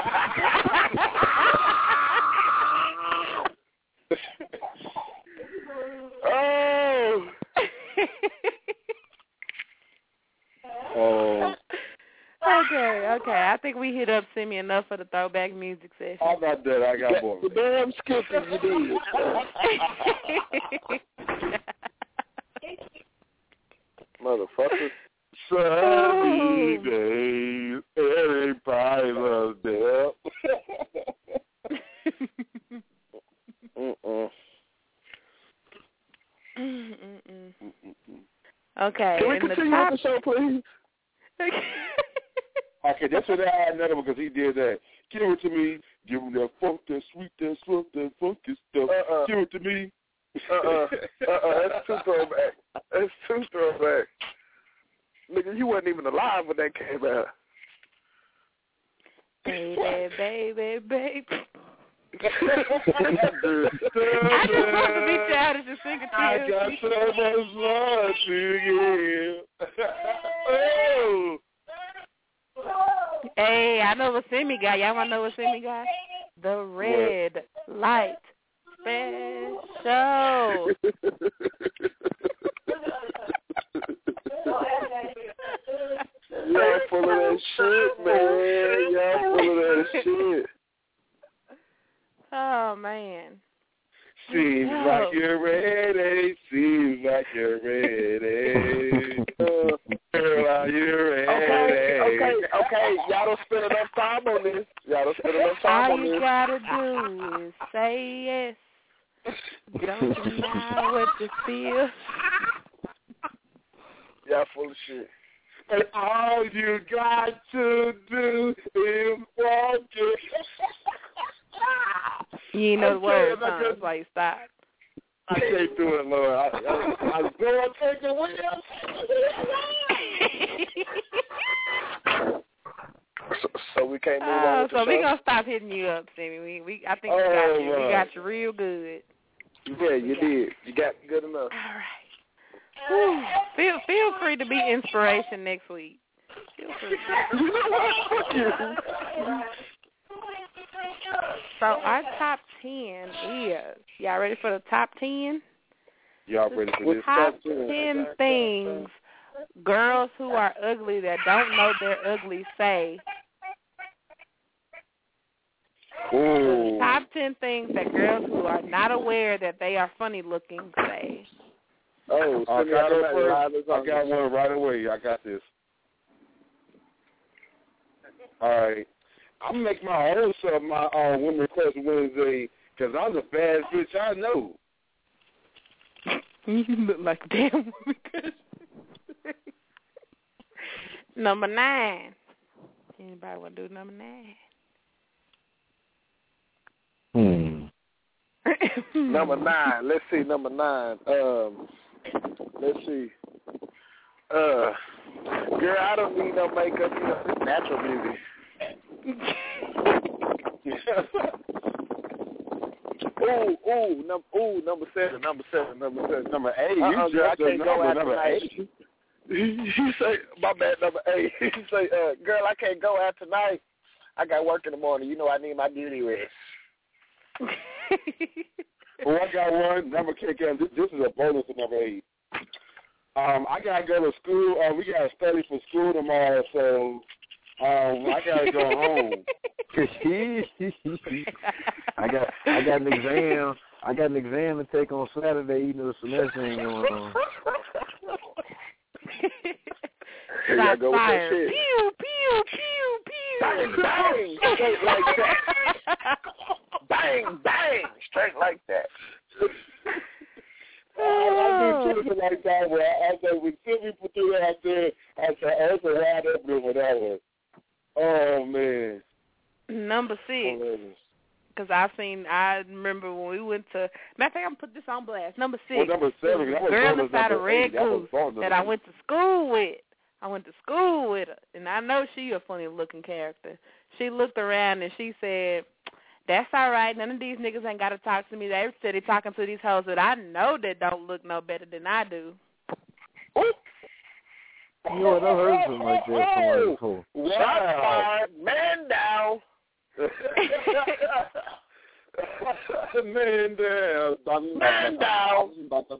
Oh. Oh. Okay. I think we hit up Simi enough for the throwback music session. How about that? I got more. The damn skipping you did. Motherfucker. Sunny days, everybody loves them. Okay. Can we continue with the show, please? Okay, that's what I had another one because he did that. Give it to me. Give him that funk, that sweet, that slow, that funky stuff. Give it to me. That's too throwback. That's too throwback. Nigga, you wasn't even alive when that came out. Baby, baby, baby. I just want to be childish and sing it to I got so much love to give. Oh. Hey, I know what Simi got. Y'all want to know what Simi got? The Red Light Special. Y'all full of that shit, man. Y'all full of that shit. Oh, man. Seems like you're ready. Seems like you're ready. Girl, are you ready? Okay. Y'all don't spend enough time on this. All you gotta do is say yes. Don't deny what you feel. Y'all full of shit. And all you got to do is walk it. You ain't know the words, huh? That's why you stopped. I can't do it, Lord. I was going to take the wheel. So we can't move on with the so show? we're going to stop hitting you up, Sammy. I think we got you. We got you real good. Yeah, you did. You got good enough. All right. Whew. Feel free to be inspiration next week. Feel free. So our top 10 is, y'all ready for the top 10? Y'all ready for this? Top 10 things girls who are ugly that don't know they're ugly say. Ooh. Top 10 things that girls who are not aware that they are funny looking say. Oh, I got one right away. I got this. All right. I'm going to make my own stuff my Women Crush Wednesday because I'm the baddest bitch I know. You look like a damn woman crush. Number 9. Anybody want to do number 9? Number 9. Let's see, number 9. Let's see. Girl, I don't need no makeup. You know, it's natural beauty. Number 7. Number 8. Girl, I can't go after number 8. 8. You say, my bad, number 8. You say, girl, I can't go out tonight. I got work in the morning. You know I need my beauty rest. Well, I got one. Number kick in. This is a bonus for number 8. I gotta go to school. We gotta study for school tomorrow, so I gotta go home. I got an exam. I got an exam to take on Saturday. You know the semester ain't going on. Shot fired. Pew, pew, pew, pew. Bang, bang, straight like that. Bang, bang, straight like that. I do something like that where I say when Sylvie put through that out there, I say, I also wide open with that one. Oh, man. Number 6. Because I remember when we went to, matter of fact, I'm going to put this on blast. Number 6. Well, number 7. That was Girl inside a Red 8. Goose that I went to school with. I went to school with her, and I know she a funny-looking character. She looked around, and she said, that's all right. None of these niggas ain't got to talk to me. They said they talking to these hoes that I know that don't look no better than I do. You know what? I've heard something like that somewhere before. Wow. Man down. Man down. Man down.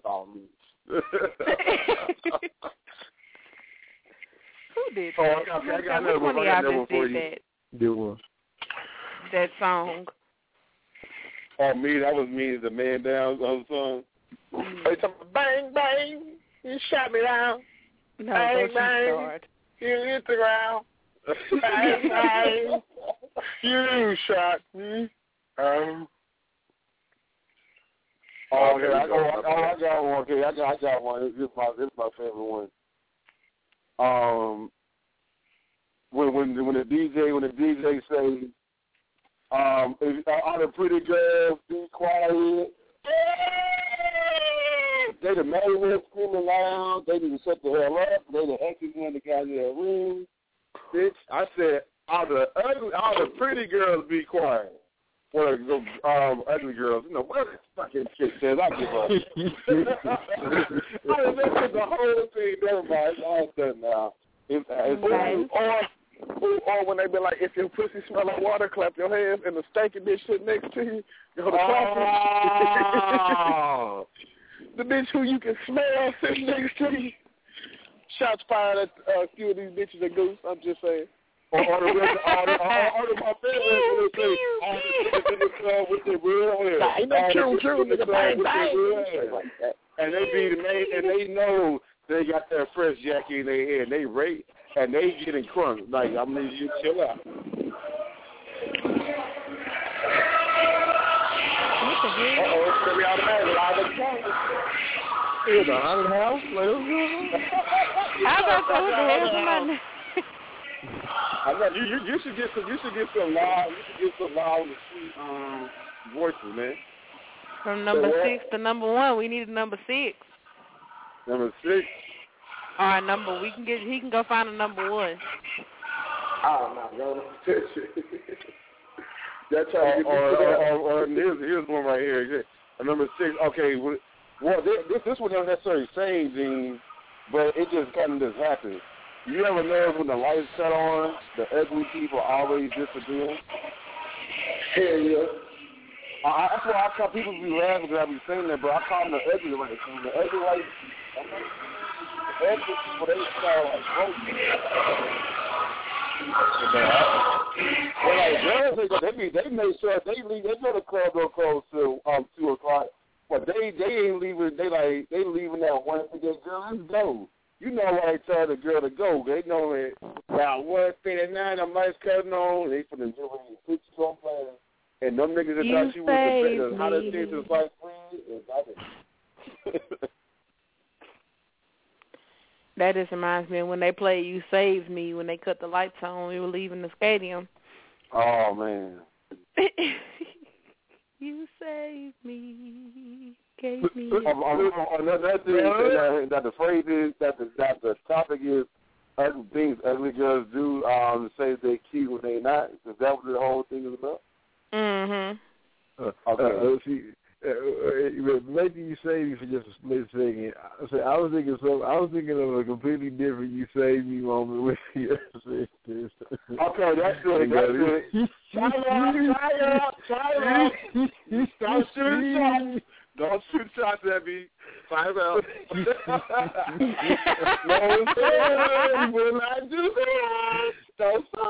Who did that? Which one of y'all just did that? Do one. That song. Oh, me, that was me, the Man Down song. They talking bang, bang, you shot me down. No, hey, don't man, you start. You hit the ground. Hey, man, you shot me. Okay, I got one. Okay, I got one. This is my favorite one. When the DJ say, if all the pretty girls be quiet. They the main one screaming loud. They need to shut the hell up. They the extras in the goddamn room. Bitch, I said all the pretty girls be quiet. Well, ugly girls, what this fucking shit says, I give up. I listened the whole thing, never mind, it's all done now. Or when they be like, if your pussy smell like water, clap your hands, and the stanky bitch sit next to you, go to clapping. The bitch who you can smell sitting next to you. Shots fired at a few of these bitches at Goose, I'm just saying. Or my favorite in the club with their real hair. Ain't no true, nigga, bang, bang. And they be the main, and they know they got their fresh jacket in their hair, and they rate, and they getting crunk. Like, I'm gonna need you to chill out. It's gonna be automatic. Live at the it's a haunted house. How about so what the hell somebody? I know you should get some live. You should get some live voices, man. From number 6 to number 1, we need a number 6. Number 6. All right, he can go find a number 1. Oh no, that's how. Here's one right here. Number 6. Okay, well, this one doesn't necessarily say anything, but it just kind of just happens. You ever know when the lights set on, the ugly people always disappear? Hell yeah. That's why I call people be laughing because I be saying that, but I call them the ugly lights. The ugly lights, the ugly people, they sound like broke. They make sure they leave. They know the club don't close till 2 o'clock, but they ain't leaving. They leaving that one to get girl. Let's go. You know why they tell the girl to go. They know it. About 1:59, I'm lights cutting on. They finna do it. Put you on plan. And them niggas that thought you was the hottest thing to fight free. That just reminds me of when they played You Saved Me, when they cut the lights on, we were leaving the stadium. Oh, man. You saved me, gave me. Another thing that the phrase is, that the topic is, ugly things ugly girls do say they're cute when they're not. Is that what the whole thing is about? Okay. Maybe you saved me for just a split second. I was thinking of a completely different "You Saved Me" moment with you. Okay, that's good. That's good. Try out. Don't shoot shots at me. Time out. No, will I do that? Don't stop.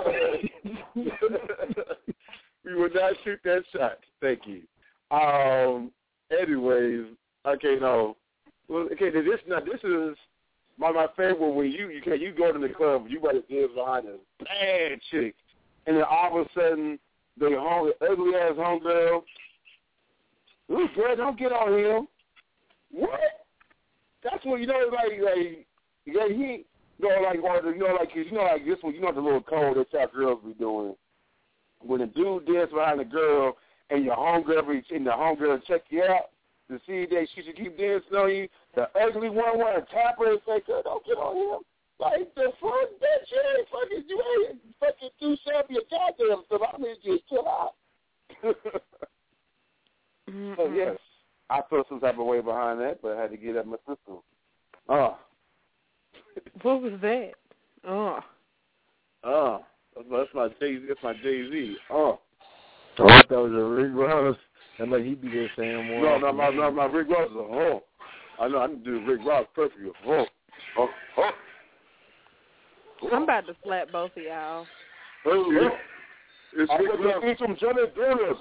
We will not shoot that shot. Thank you. Anyways, okay, no. Well, okay, this is my favorite when you go to the club, you got to dance behind a bad chick, and then all of a sudden the ugly ass homegirl, ooh, girl, don't get on him. What? That's what he this one, the little code that y'all girls be doing. When a dude dance behind a girl and your homegirl check you out to see that she should keep dancing on you, the ugly one want to tap her and say, girl, don't get on him. Like, the fuck, bitch, you ain't fucking too shabby a goddamn stuff. I need you to chill out. So, yes, I felt some type of way behind that, but I had to get at my system. What was that? That's my Jay-Z. I thought that was a Rick Ross. And like he be there saying more. No, my Rick Ross is I know I can do Rick Ross perfectly. I'm about to slap both of y'all. It's Rick some Johnny Daniels.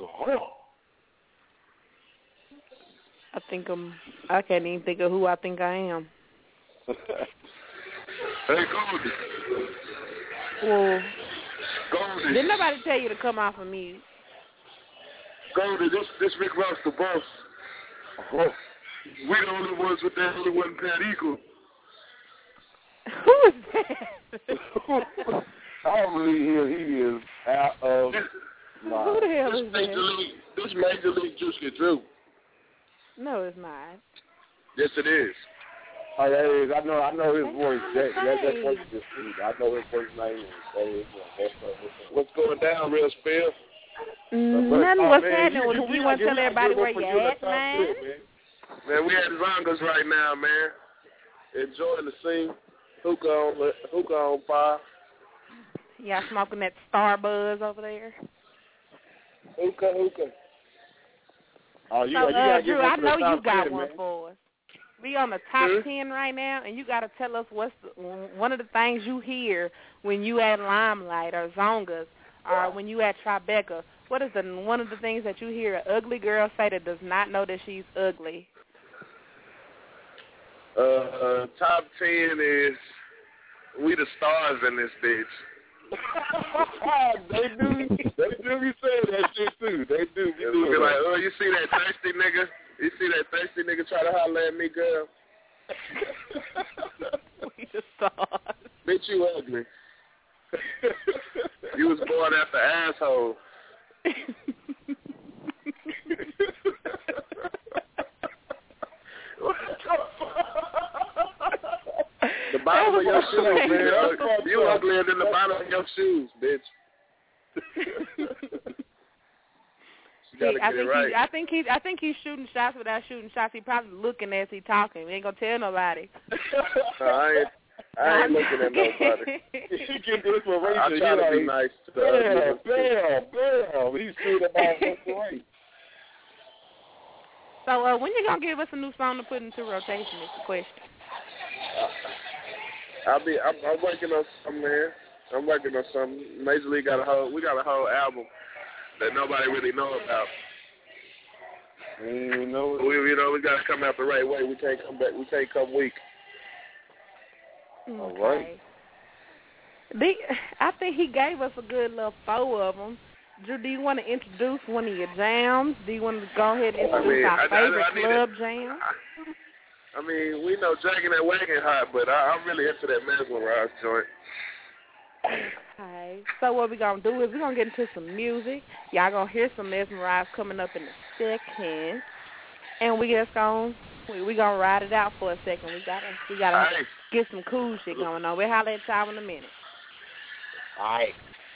I can't even think of who I think I am. Hey, Goldie. Well, Goldie. didn't nobody tell you to come off of mute? Goldie, this Rick Ross the boss. Oh, we the only ones with that only one Pat Eagle. Who is that? I don't believe he is out of line. Who the hell is that? This Major League Juicy Drew. No, it's not. Yes, it is. Oh, that is. I know his voice. That's voice is sweet. I know his voice name. What's going down, Real Spill? Nothing. What's happening? You want to tell everybody where you're at, man? Man, we at Zongas right now, man. Enjoying the scene. Hookah on fire. Y'all smoking that Star Buzz over there? Hookah. Oh, you so, gotta Drew, I know you got one man. for us. We on the top 10 right now, and you got to tell us what's one of the things you hear when you at Limelight or Zongas or when you at Tribeca. What is one of the things that you hear an ugly girl say that does not know that she's ugly? Top 10 is we the stars in this bitch. They do be saying that shit too. They do. You be like, oh, you see that thirsty nigga? You see that thirsty nigga try to holler at me, girl? We the stars. Bitch, you ugly. You was born after asshole. The bottom of your shoes, man. You uglier than the bottom of your shoes, bitch. See, I think he's shooting shots without shooting shots. He probably looking as he talking. He ain't gonna tell nobody. No, I ain't looking at nobody. He get this one right. I try to be nice. Bam. He's shooting about the right. So when you gonna give us a new song to put into rotation? Is the question. I'm working on something, man. I'm working on something. Major League got a whole album that nobody really know about. We gotta come out the right way. We can't come back. We can't come weak. Okay. All right. I think he gave us a good little 4 of them. Drew, do you want to introduce one of your jams? Do you want to go ahead and introduce our favorite club jam? I mean, we know Dragging That Wagon hot, but I'm really into that Mesmerize joint. Okay. So what we're going to do is we're going to get into some music. Y'all going to hear some Mesmerize coming up in a second. And we just going to ride it out for a second. We gotta get some cool shit going on. We'll holler at y'all in a minute. All right.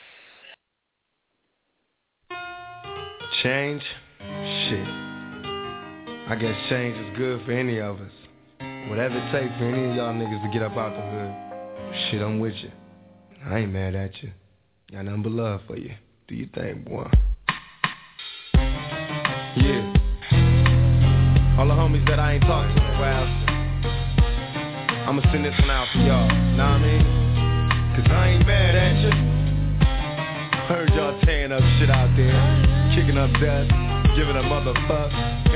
Change? Shit. I guess change is good for any of us. Whatever it takes for any of y'all niggas to get up out the hood. Shit, I'm with you. I ain't mad at you. Got nothing but love for you. Do your thing, boy. Yeah. All the homies that I ain't talked to in a while, I'ma send this one out for y'all. Know what I mean? Cause I ain't mad at you. Heard y'all tearing up shit out there. Kicking up dust. Giving a motherfuck.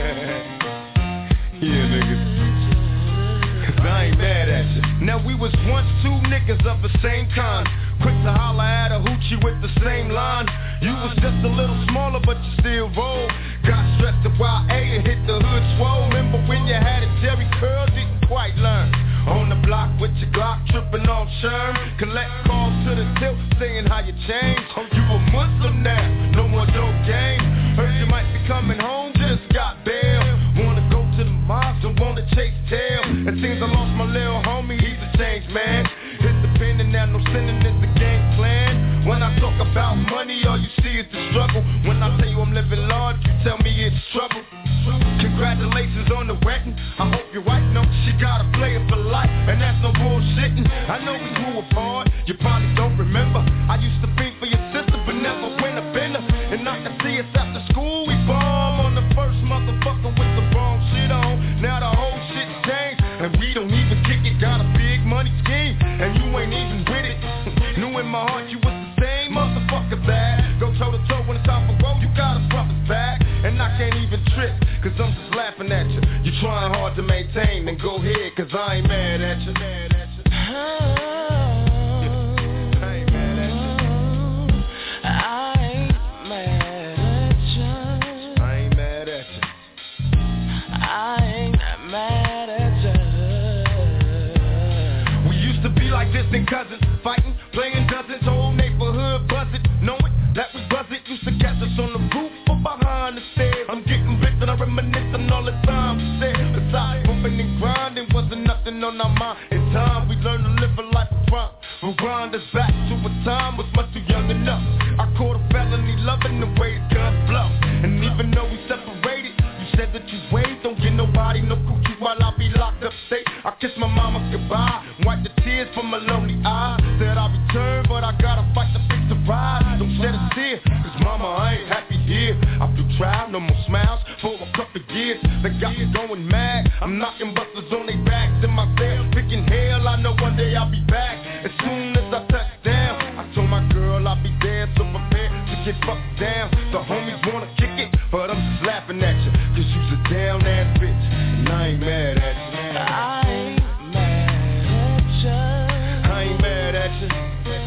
Yeah, niggas. Cause I ain't mad at you. Now we was once 2 niggas of the same kind. Quick to holler at a hoochie with the same line. You was just a little smaller, but you still roll. Got stressed to YA and hit the hood swole. Remember when you had a Jerry curl, didn't quite learn. On the block with your Glock, tripping off Sherm. Collect calls to the tilt, saying how you changed. Oh, you a Muslim now, no more dope game. Heard you might be coming home, just got bail. Wanna go to the mosque, don't wanna chase tail. It seems I lost my little homie, he's a changed man. Hit the pen and now no sinning is the game plan. When I talk about money, all you see is the struggle. When I tell you I'm living large, you tell me it's trouble. Congratulations on the wedding. I hope your wife knows she got a player for life, and that's no bullshitting. I know we grew apart, you probably don't remember. I used to be for your sister, but never win a bender. And I can see us after school, we bomb on the first motherfucker with the wrong shit on. Now the whole shit's changed, and we don't even kick it. Got a big money scheme, and you ain't even with it. Knew in my heart you was the same motherfucker that go toe to toe when it's time for road. You got us brothers back, and I can't even trip, cause I'm just laughing at you. You trying hard to maintain, then go ahead, cause I ain't mad at you. and cousins, fighting, playing dozens, whole neighborhood buzzing, knowing that we wasn't used to catch us on the roof or behind the stairs. I'm getting rich and I reminiscing all the time we said. Besides bumping and grinding, wasn't nothing on our mind. In time, we learned to live a life of crime. We'll grind us back to a time was much too young enough. I caught a felony loving the way the guns blow. And even though we separated, you said that you wait, don't get nobody no coochie while I be locked up state. I kissed my mama goodbye, wipe the tears from my lonely eyes. Said I'll return, but I gotta fight to fix the ride. Don't shed a tear, cause mama, I ain't happy here. I feel trial, no more smiles for a couple years. They got me going mad, I'm knocking busters on their backs in my cell, picking hell. I know one day I'll be back. As soon as I touch down, I told my girl I'll be there, so prepared to get fucked down. The homies wanna kick it, but I'm just laughing at you, cause you's a down ass bitch, and I ain't mad at you. I ain't mad at you. I ain't mad at you.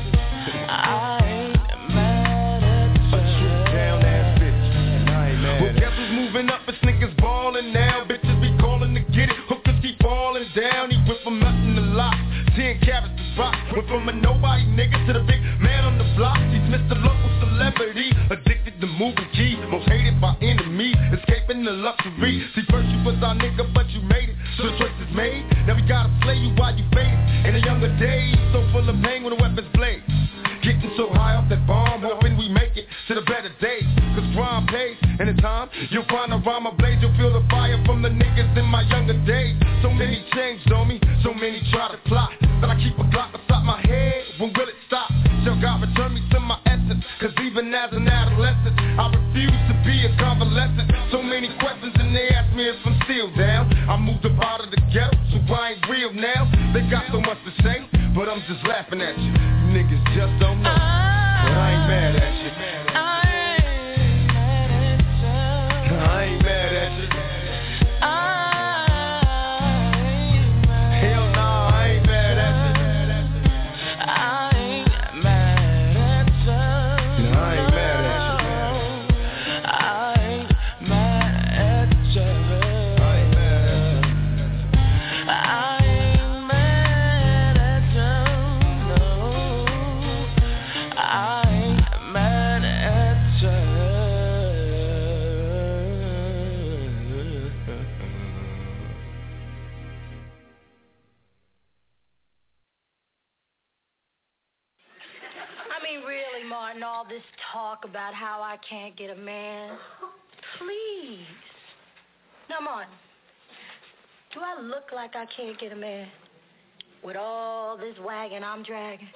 I ain't mad at you. A true down ass bitch, and I ain't mad. Well, guess who's moving up? It's niggas ballin' now. Bitches be calling to get it. Hookers keep falling down. He went from nothing to lots. 10 carats to rock. Went from a nobody nigga to the big man on the block. He's Mr. Local Celebrity, addicted to moving key, most hated by enemies, escaping the luxury. See, first you was our nigga, but you made it, so the choice is made. Now we gotta slay you while you fade. In the younger days, so full of pain when the weapons blade. Getting so high off that bomb, hoping we make it to the better days. Cause crime pays, and in time, you'll find a rhyme ablaze. You'll feel the fire from the niggas in my younger days. So many changed on me, so many try to plot. But I keep a Glock beside my head, when will it stop? Shall God return me to my essence? Cause even as an adolescent, I refuse to be a convalescent. So many questions and they ask me if I'm still down. I moved up out of the ghetto, so I ain't real now. They got so much to say, but I'm just laughing at you. You niggas just don't know, but I ain't mad at you. I ain't mad at you. Hell no, I ain't mad at you. I ain't mad at you. I ain't mad at you. I ain't mad at you. I ain't mad at you. I ain't mad at you. No, I ain't mad at you. I mean, really, Martin, all this talk about how I can't get a man. Please. Now, Martin, do I look like I can't get a man with all this wagon I'm dragging?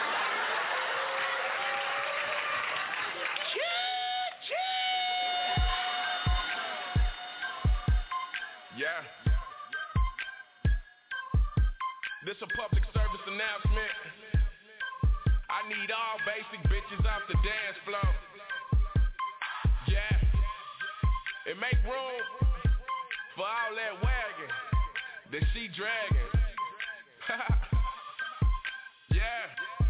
Yeah. This a public service announcement. I need all basic bitches off the dance floor. Yeah. It make room for all that wagon that she dragging. Yeah.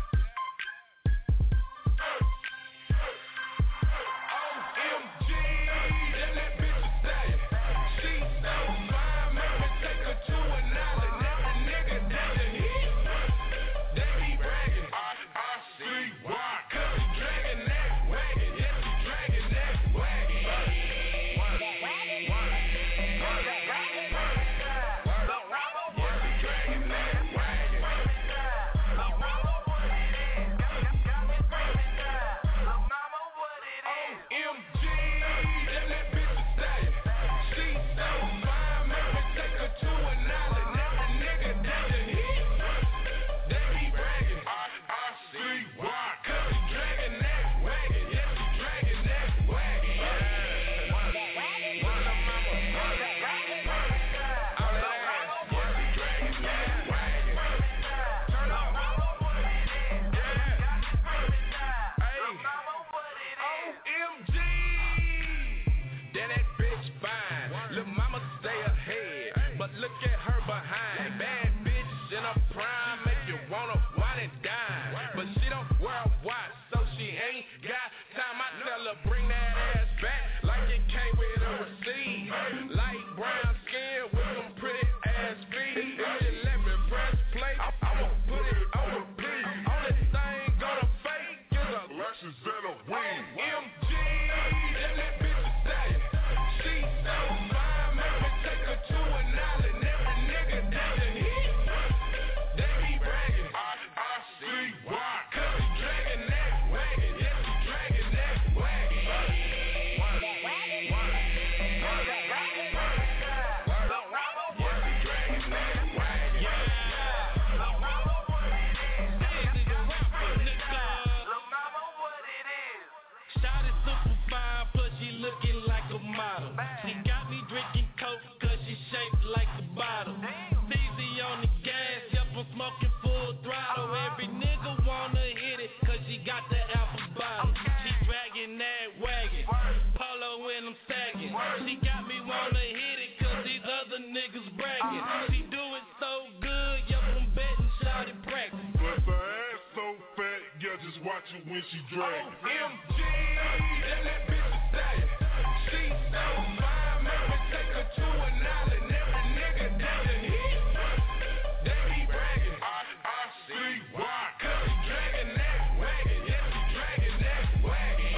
OMG, and that bitch is saying she so fine, make me take her to an island. Every nigga down the heat, they be bragging. I-R-C-Y, cause she dragging that wagon. Yes, she dragging that wagon. Look at her behind. Bad bitch in a prime, make you wanna wine and dine. But she don't wear a watch, so she ain't got time. I tell her bring that ass back like it came with a receipt. Light brown skin with some pretty ass feet. If you let me press play, I'ma put it on repeat. just watch her when she drag. MG, that bitch is style. She so fine, make me take her to an island. Every nigga down the heat, they be bragging. I see why, cause he dragging that wagon. Yes, he dragging that wagon.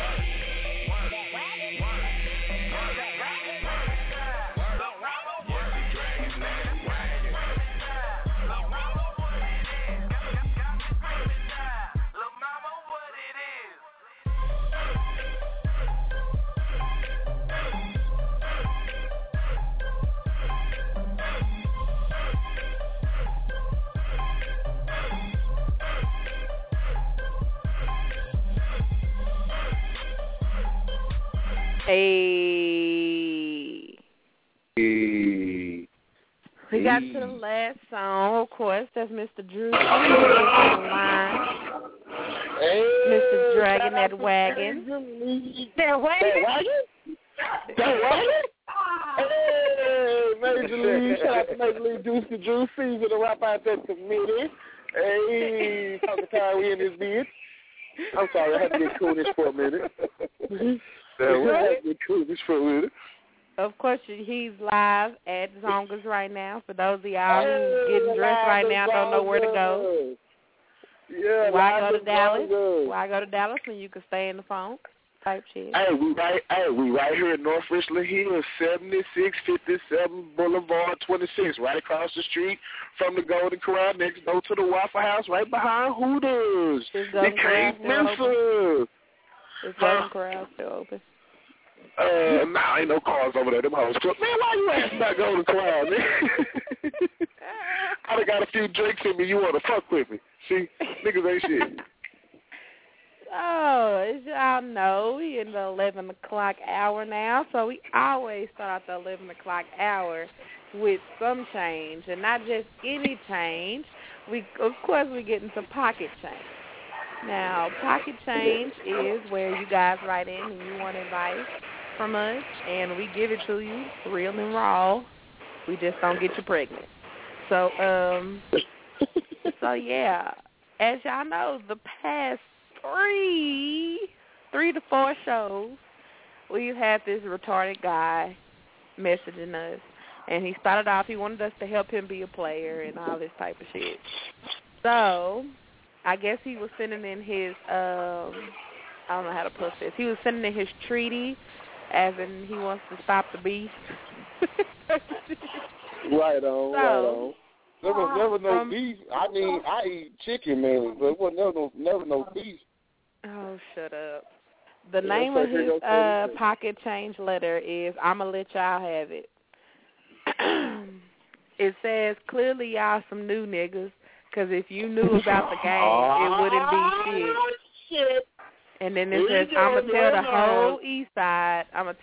Hey. We got to the last song, of course. That's Mr. Drew on the line. Hey, Mr. Dragging that wagon. That wagon? That wagon? Hey, Major League. Shout out to Major League Juice the Juice. Season to wrap out that committee. Hey, talking time we in this bitch. I'm sorry, I had to get coolish for a minute. I had to get coolish for a minute. Of course, he's live at Zongas right now. For those of y'all who's getting dressed right now, don't know where to go. Yeah, why go to Dallas? Why go to Dallas when you can stay in the phone? Type shit. Hey, we right here in North Richland Hills, 7657 Boulevard 26, right across the street from the Golden Corral, next door to the Waffle House, right behind Hooters. You can't miss us. Is Golden Corral still open? Nah, ain't no cars over there. Them hoes cook. Man, why you asking about Golden Corral, man? I done got a few drinks in me. You want to fuck with me? See, niggas ain't shit. Oh, as y'all know, we in the 11 o'clock hour now, so we always start out the 11 o'clock hour with some change, and not just any change. Of course, we get into pocket change. Now, pocket change is where you guys write in and you want advice from us, and we give it to you real and raw. We just don't get you pregnant. So, yeah, as y'all know, the past three to four shows, we've had this retarded guy messaging us, and he started off, he wanted us to help him be a player and all this type of shit. So, I guess he was sending in his, I don't know how to put this, he was sending in his treaty, as in he wants to stop the beef. Right on. There was never no beef. I mean, I eat chicken mainly, but it was never no beef. Oh, shut up. The name of his pocket change letter is I'ma let y'all have it. It says, clearly y'all some new niggas, because if you knew about the game, it wouldn't be shit. And then it says, I'm going to tell the whole east side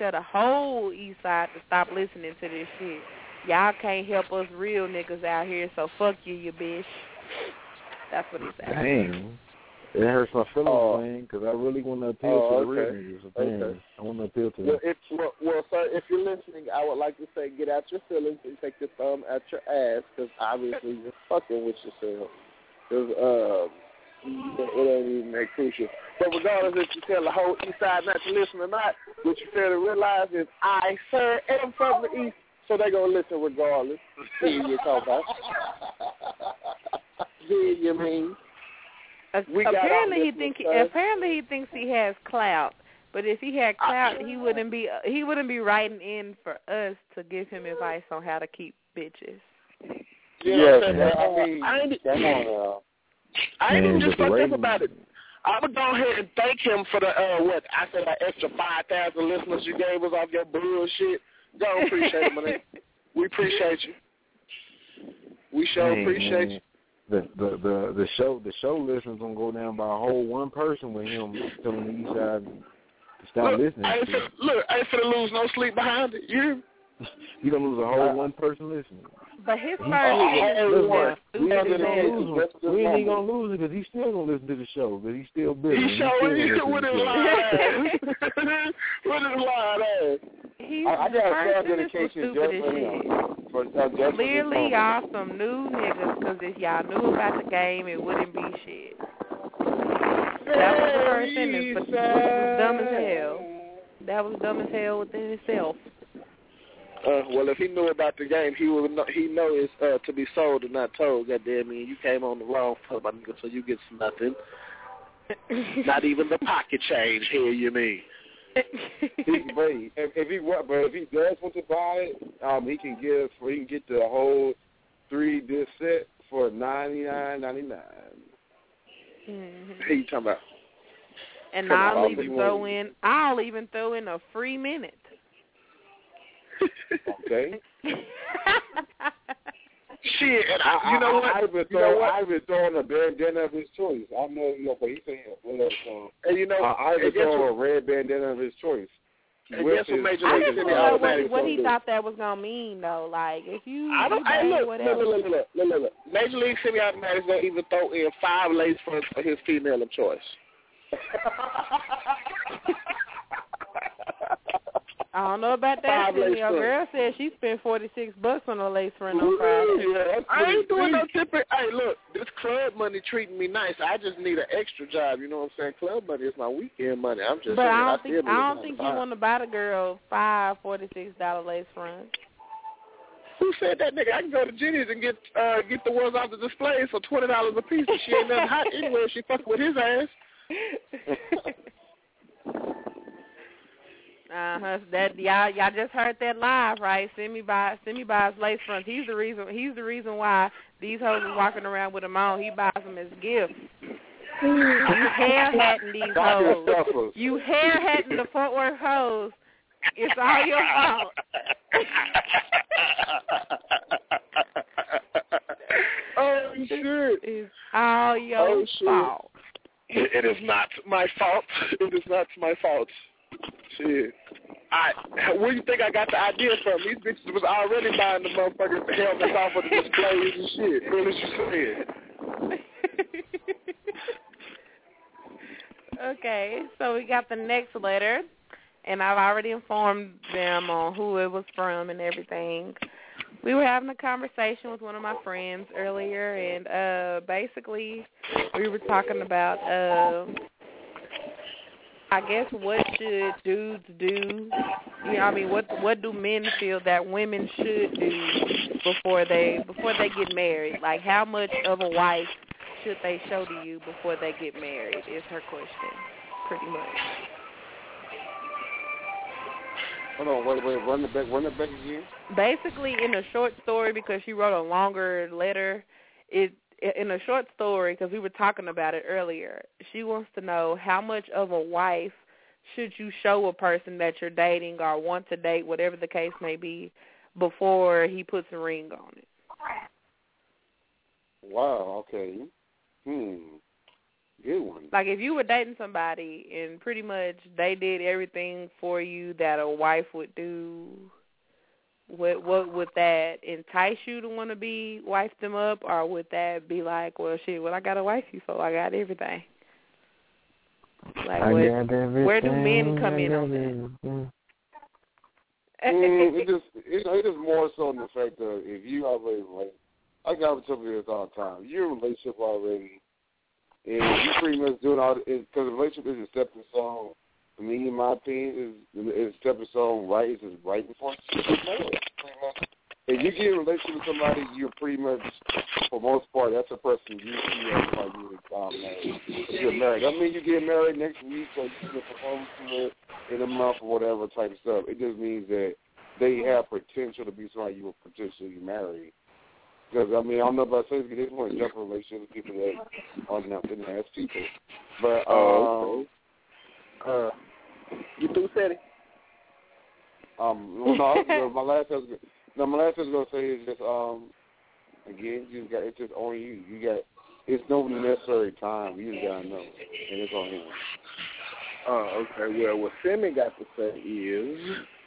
to stop listening to this shit. Y'all can't help us real niggas out here, so fuck you bitch. That's what he said. Dang. It hurts my feelings, man, because I really want to appeal to the real niggas. Okay. I want to appeal to them. Well, sir, if you're listening, I would like to say get out your feelings and take your thumb out your ass, because obviously you're fucking with yourself. Because it ain't even that crucial. But regardless if you tell the whole east side not to listen or not, what you fail to realize is I, sir, am from the east, so they going to listen regardless. See you talk about. See you mean. Apparently he thinks he has clout, but if he had clout, he wouldn't be writing in for us to give him advice on how to keep bitches. Yes, I ain't even just fucked up about it. I would go ahead and thank him for the that extra 5,000 listeners you gave us off your bullshit. Don't appreciate it, man. We appreciate you. We sure appreciate you. The show listeners gonna go down by a whole one person with him telling the east side to stop listening. I ain't finna lose no sleep behind it. You gonna lose a whole one person listening. But his first we ain't even gonna lose it because he's still gonna listen to the show because he's still busy. He's showing with his line. With his line, I got a fan dedication just for him. Clearly, y'all some new niggas, because if y'all knew about the game, it wouldn't be shit. That was the first sentence, but it was dumb as hell. That was dumb as hell within itself. Well, if he knew about the game, he would know. He know it's to be sold and not told. Goddamn me, you came on the wrong foot, my nigga, so you get nothing. Not even the pocket change here. You mean? If he does want to buy it, he can get the whole 3-disc set for $99.99. Who you talking about? And I'll even throw in a free minute. Okay. Shit, and you know what? I've been throwing a bandana of his choice. I know, but he's saying whatever song. And you know, I've been throwing a red bandana of his choice. And guess what Major I League just Semi know Automatic what he thought that was gonna mean though. Like if you, look. Major League Semi Automatic gonna even throw in 5 lace fronts for his female of choice. I don't know about that. Your girl said she spent $46 on a lace front on Friday. Yeah, I ain't doing no different. Hey, look, this club money treating me nice. I just need an extra job. You know what I'm saying? Club money is my weekend money. I'm just. But saying, I don't think you want to buy the girl 5 $46 lace fronts. Who said that, nigga? I can go to Jenny's and get the ones off the display for $20 a piece. And she ain't nothing hot anyway. She fucking with his ass. That y'all just heard that live, right? Semi buys lace fronts. He's the reason why these hoes are walking around with them on. He buys them as gifts. You hair hatting these hoes. You hair hatting the Fort Worth hoes. It's all your fault. Oh shit! It's all your fault. It is not my fault. It is not my fault. Shit. Where do you think I got the idea from? These bitches was already buying the motherfucking helmets off of the displays and shit. What is you saying? Okay, so we got the next letter, and I've already informed them on who it was from and everything. We were having a conversation with one of my friends earlier, and basically we were talking about I guess what should dudes do? You know, I mean, what do men feel that women should do before they get married? Like, how much of a wife should they show to you before they get married? Is her question, pretty much. Hold on, wait, run it back again. Basically, in a short story, because she wrote a longer letter, in a short story, because we were talking about it earlier, she wants to know how much of a wife should you show a person that you're dating or want to date, whatever the case may be, before he puts a ring on it. Wow, okay. Good one. Like if you were dating somebody and pretty much they did everything for you that a wife would do, what would that entice you to want to wife them up, or would that be like, well, shit, what I got to wife you for? I got everything. Like, where do men come in on that? It is more so in the fact that if you already, like, I got to tell you this all the time, you're in a relationship already, and you pretty much doing all because the relationship is a stepping stone. To me, in my opinion, is stepping stone right. It's just right before you get married. If you get in a relationship with somebody, you're pretty much, for most part, that's a person you see as like you're married. I mean, you get married next week, or you can propose to it in a month or whatever type of stuff. It just means that they have potential to be somebody you will potentially marry. Because, I mean, I don't know about saying they just want to jump in a relationship with people that are not nice people. But, you through, Sadie? My last thing I was gonna say is just again, it's just on you. It's no necessary time. You just gotta know, and it's on him. Okay. Well, what Simi got to say is,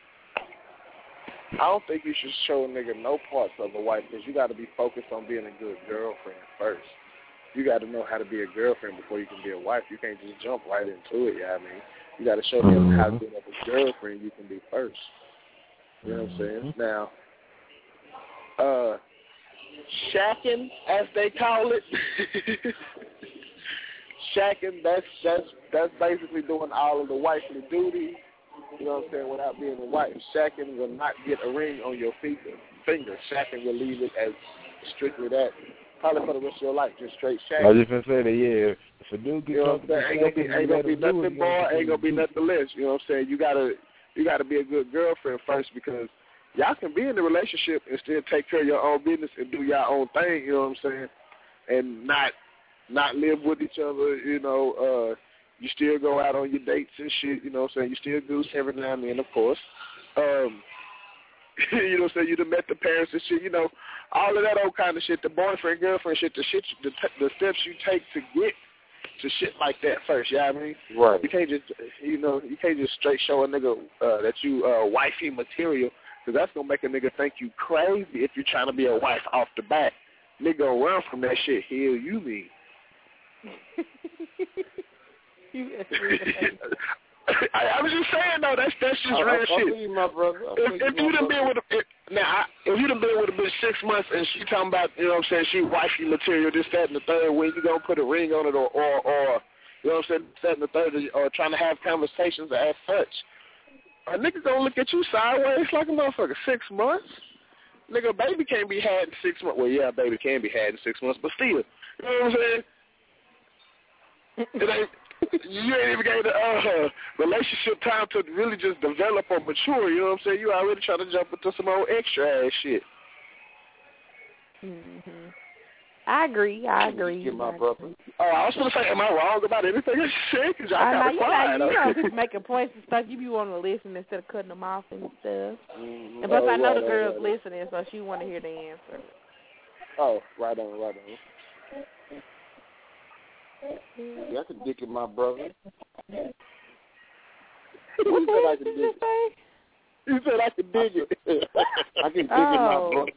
I don't think you should show a nigga no parts of a wife, because you got to be focused on being a good girlfriend first. You got to know how to be a girlfriend before you can be a wife. You can't just jump right into it. I mean, you got to show him how good of a girlfriend you can be first. You know what I'm saying? Now, shacking, as they call it, shacking, that's basically doing all of the wifely duties. You know what I'm saying? Without being a wife, shacking will not get a ring on your finger. Shacking will leave it as strictly that. Probably for the rest of your life, just straight shacking. I was just gonna say that, yeah. If a dude gets ain't gonna be nothing more, ain't gonna be nothing less. You know what I'm saying? You gotta be a good girlfriend first, because y'all can be in the relationship and still take care of your own business and do your own thing. You know what I'm saying? And not live with each other. You know, you still go out on your dates and shit. You know what I'm saying? You still goose every now and then, of course. You know what I'm saying? You done met the parents and shit. You know, all of that old kind of shit. The boyfriend, girlfriend shit. The steps you take to get to shit like that first. You know what I mean? Right. You can't just, you can't just straight show a nigga that you wifey material, because that's gonna make a nigga think you crazy if you're trying to be a wife off the bat. Nigga gonna run from that shit. Hell, you mean? I was just saying though, that's just real shit. You, my brother. If you done been with if you done been with a bitch 6 months and she talking about, you know what I'm saying, she wifey material, this, that, and the third, when you gonna put a ring on it, or you know what I'm saying, that and the third, or trying to have conversations as such, a nigga gonna look at you sideways like a motherfucker. 6 months, nigga, baby can't be had in 6 months. Well, yeah, baby can be had in 6 months, but still, you know what I'm saying? It ain't. You ain't even gave the relationship time to really just develop or mature, you know what I'm saying? You already trying to jump into some old extra ass shit. Mhm. I agree. Get my brother. Oh, I was going to say, am I wrong about anything I said? Because y'all got to quiet. You know, people making points and stuff. You be wanting to listen instead of cutting them off and stuff. And plus, I know the girl's listening, so she want to hear the answer. Oh, right on. Yeah, I can dick in my brother. Who said I can dig it? You said I can dig it. I can dig in my brother.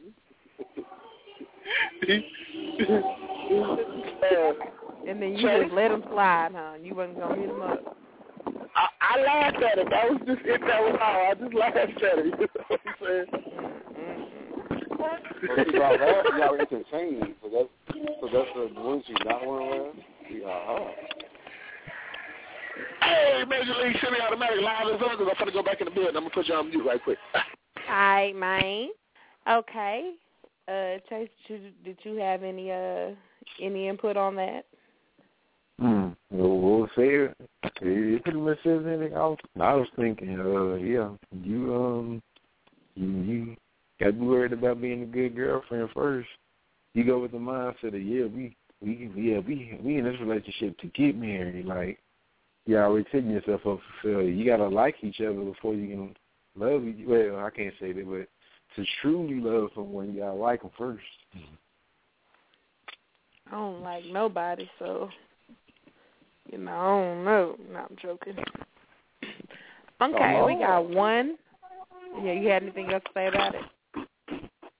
And then you just let him slide, huh? You wasn't going to hit him up. I laughed at it. That was just it. That was all. I just laughed at it. You know what I'm saying? Y'all entertaining, so that's the ones you not want to wear. Hey, Major League Semi-Automatic Live and Uncles. I'm going to go back in the bed and I'm going to put you on mute right quick. All right, man. Okay. Chase, did you have any input on that? We'll say it. It pretty much says anything else. I was thinking, you got to be worried about being a good girlfriend first. You go with the mindset of, we in this relationship to get married. Like, you already setting yourself up for failure. You got to like each other before you can love each other. Well, I can't say that, but to truly love someone, you got to like them first. I don't like nobody, so, I don't know. No, I'm joking. Okay, we got one. Yeah, you had anything else to say about it?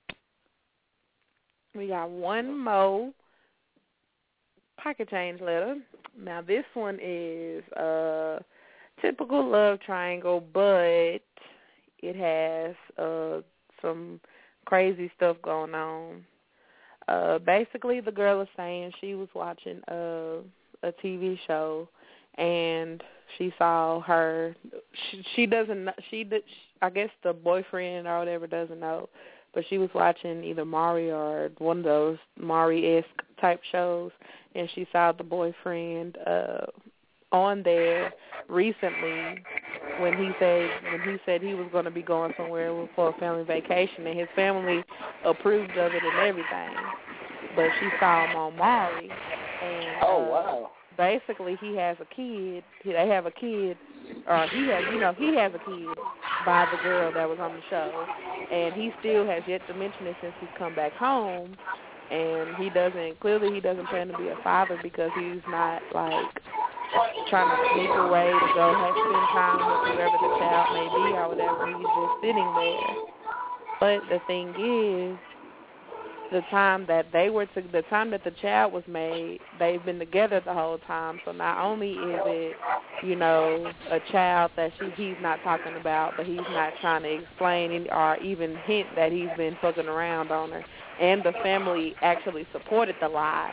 We got one more pocket change letter. Now, this one is a typical love triangle, but it has some crazy stuff going on. Basically, the girl is saying she was watching a TV show, and she saw her. She doesn't. I guess the boyfriend or whatever doesn't know, but she was watching either Maury or one of those Maury-esque type shows, and she saw the boyfriend on there recently when he said he was going to be going somewhere for a family vacation, and his family approved of it and everything. But she saw him on Maury, and wow. Basically he has a kid. They have a kid, or he has a kid by the girl that was on the show, and he still has yet to mention it since he's come back home. And he doesn't plan to be a father because he's not like trying to sneak away to go spend time with whoever the child may be or whatever. He's just sitting there. But the thing is, the time that the child was made, they've been together the whole time. So not only is it, a child that he's not talking about, but he's not trying to explain or even hint that he's been fucking around on her. And the family actually supported the lie.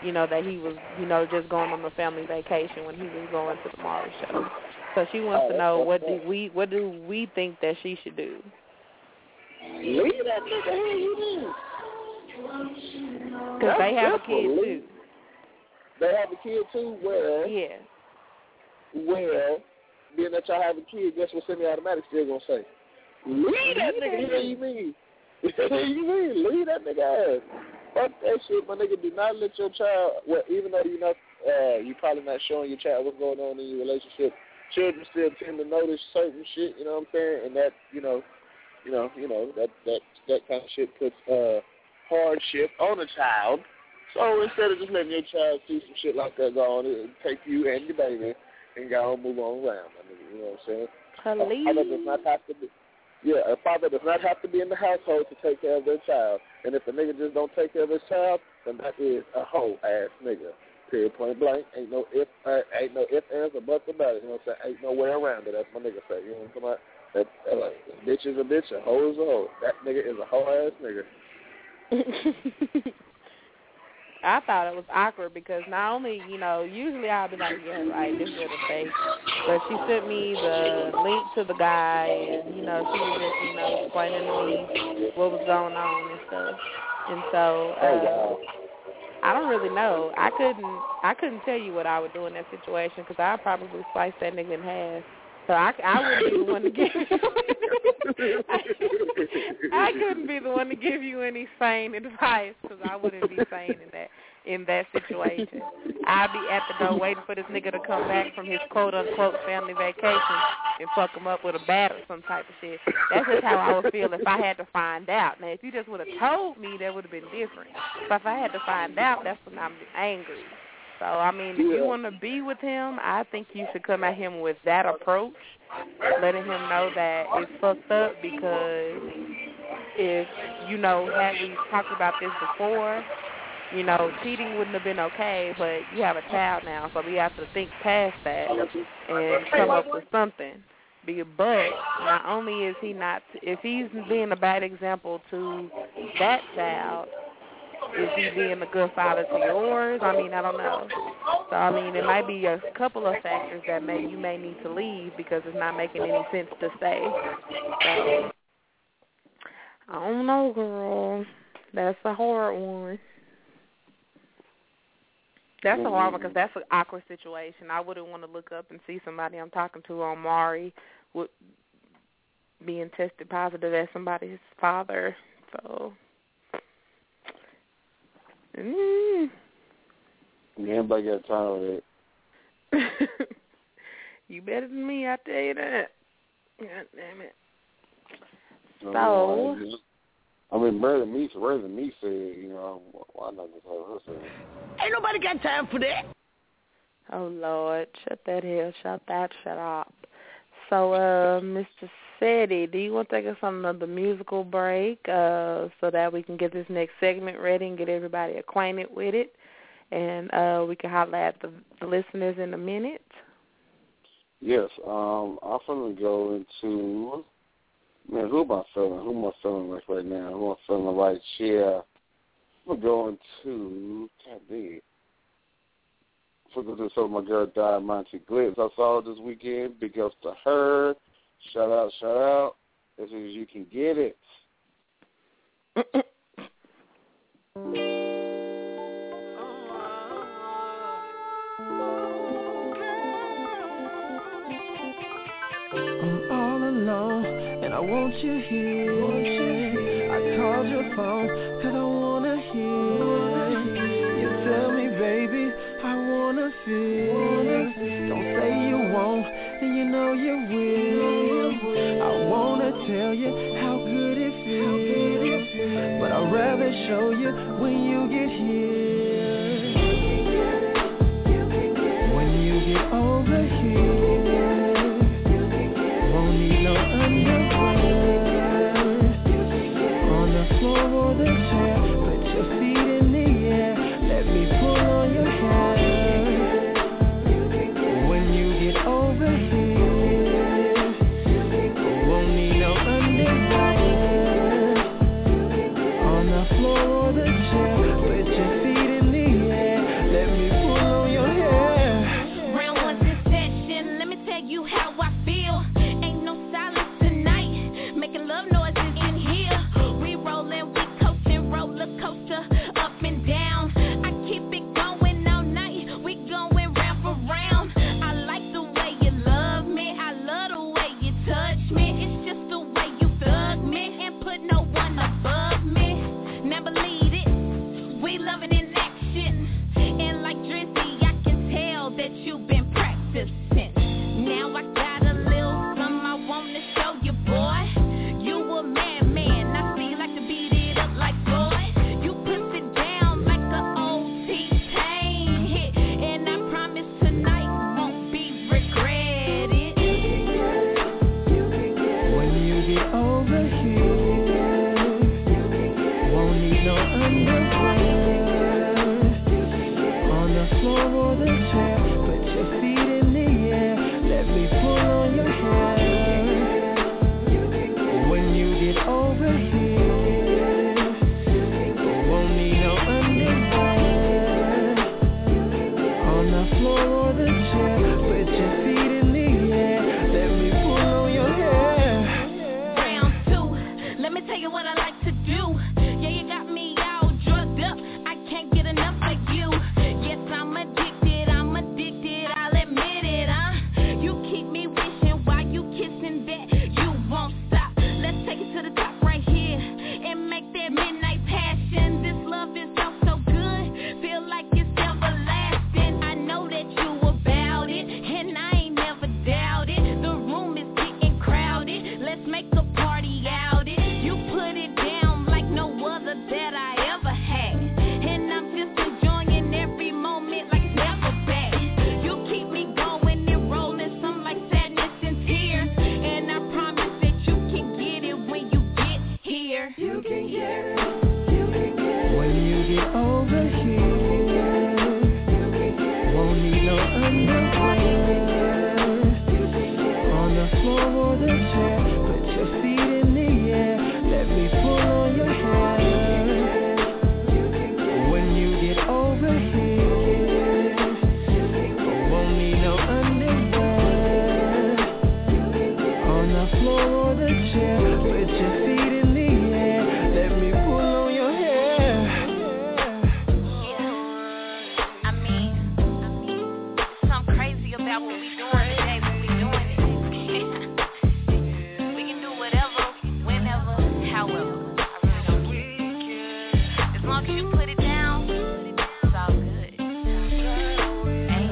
you know, that he was, you know, just going on a family vacation when he was going to the Maury show. So she wants to know what do we think that she should do. Leave that nigga here, you mean? Because they have a kid too. They have a kid too? Well, yeah. Well, being that y'all have a kid, guess what semi-automatic still gonna say? Leave that nigga here, you mean? You mean, leave that nigga ass. Fuck that shit, my nigga. Do not let your child, well, even though you're not, you probably not showing your child what's going on in your relationship, children still tend to notice certain shit, you know what I'm saying? And that, that kind of shit puts hardship on a child. So instead of just letting your child see some shit like that go on, it'll take you and your baby and go and move on around. I mean, you know what I'm saying? A father does not have to be. Yeah, a father does not have to be in the household to take care of their child. And if a nigga just don't take care of his child, then that is a hoe ass nigga. Period, point blank. Ain't no ifs, ands, or buts about it. You know what I'm saying? Ain't no way around it. That's my nigga say. You know what I'm talking about? That a bitch is a bitch, a hoe is a hoe. That nigga is a hoe ass nigga. I thought it was awkward because not only, you know, usually I'll be like, yeah, right, this is what it takes. But she sent me the link to the guy and, you know, she was just, you know, explaining to me what was going on and stuff. And so, I don't really know. I couldn't tell you what I would do in that situation because I'd probably slice that nigga in half. So I wouldn't be the one to give you. I couldn't be the one to give you any sane advice because I wouldn't be sane in that situation. I'd be at the door waiting for this nigga to come back from his quote unquote family vacation and fuck him up with a bat or some type of shit. That's just how I would feel if I had to find out. Now, if you just would have told me, that would have been different. But if I had to find out, that's when I'm angry. So, I mean, if you want to be with him, I think you should come at him with that approach, letting him know that it's fucked up because if, you know, had we talked about this before, you know, cheating wouldn't have been okay, but you have a child now, so we have to think past that and come up with something. But not only is he not, if he's being a bad example to that child, is he being a good father to yours? I mean, I don't know. So, I mean, it might be a couple of factors that you may need to leave because it's not making any sense to stay. So, I don't know, girl. That's a hard one. That's a hard one because that's an awkward situation. I wouldn't want to look up and see somebody I'm talking to on Maury being tested positive as somebody's father. So... Anybody got time with it? You better than me, I tell you that. God damn it. So, I mean, Brother Me said, you know, why not just have her say it? Ain't nobody got time for that. Oh, Lord. Shut up. So, Mr. Seti, do you want to take us on another musical break so that we can get this next segment ready and get everybody acquainted with it? And we can holler at the listeners in a minute. Yes. I'm going to go into, man, who am I feeling like right now? Who am I feeling like? Yeah. I'm going to God dang it. I'm going to do some of my girl Diamante Glitz. I saw her this weekend. Big ups to her. Shout out. As soon as you can get it. I'm all alone, and I want you here. I called your phone, 'cause I wanna hear. You tell me, baby, I wanna feel. Don't say you won't, and you know you will. I wanna tell you how good it feels, but I'd rather show you when you get here. When you get over here, won't need no underwear. On the floor or the chair, put your feet in the air. Let me pull on your hair. When you get over here, won't need no underwear. On the floor or the chair, that you've been practicing. Now I got a little something I wanna show you, boy. You a madman, I see you like to beat it up like boy. You push it down like a old T-Pain hit, and I promise tonight won't be regretted. When you get over here, won't need no underwear. On the floor or the chair, put your feet in the air, let me pull on your hair. When you get over here, won't need no underwear. On the floor or the chair, put your feet in the air, let me pull on your hair. Round two, let me tell you what I like to do. Yeah, you got me all drugged up, I can't get enough of you. Yes, I'm addicted, I'll admit it, You keep me wishing while you kissing that you won't stop. Let's take it to the top right here and make that midnight passion. This love is so good, feel like it's everlasting. I know that you about it, and I ain't never doubted. The room is getting crowded, let's make a party out it. You put it down like no other that I ever had, and I'm just enjoying every moment like never back. You keep me going and rolling, some like sadness and tears, and I promise that you can get it when you get here. You can get it. When you get over here, won't need no underwear. On the floor or the chair, put your feet in the air, let me pull on your hair. When you get over here, won't need no underwear. On the floor or the chair, put your feet in the air, let me pull on your hair. I mean, something crazy about what we doing today when we doing it. We can do whatever, whenever, however. I really don't care. As long as you put it down, it's all good. Hey,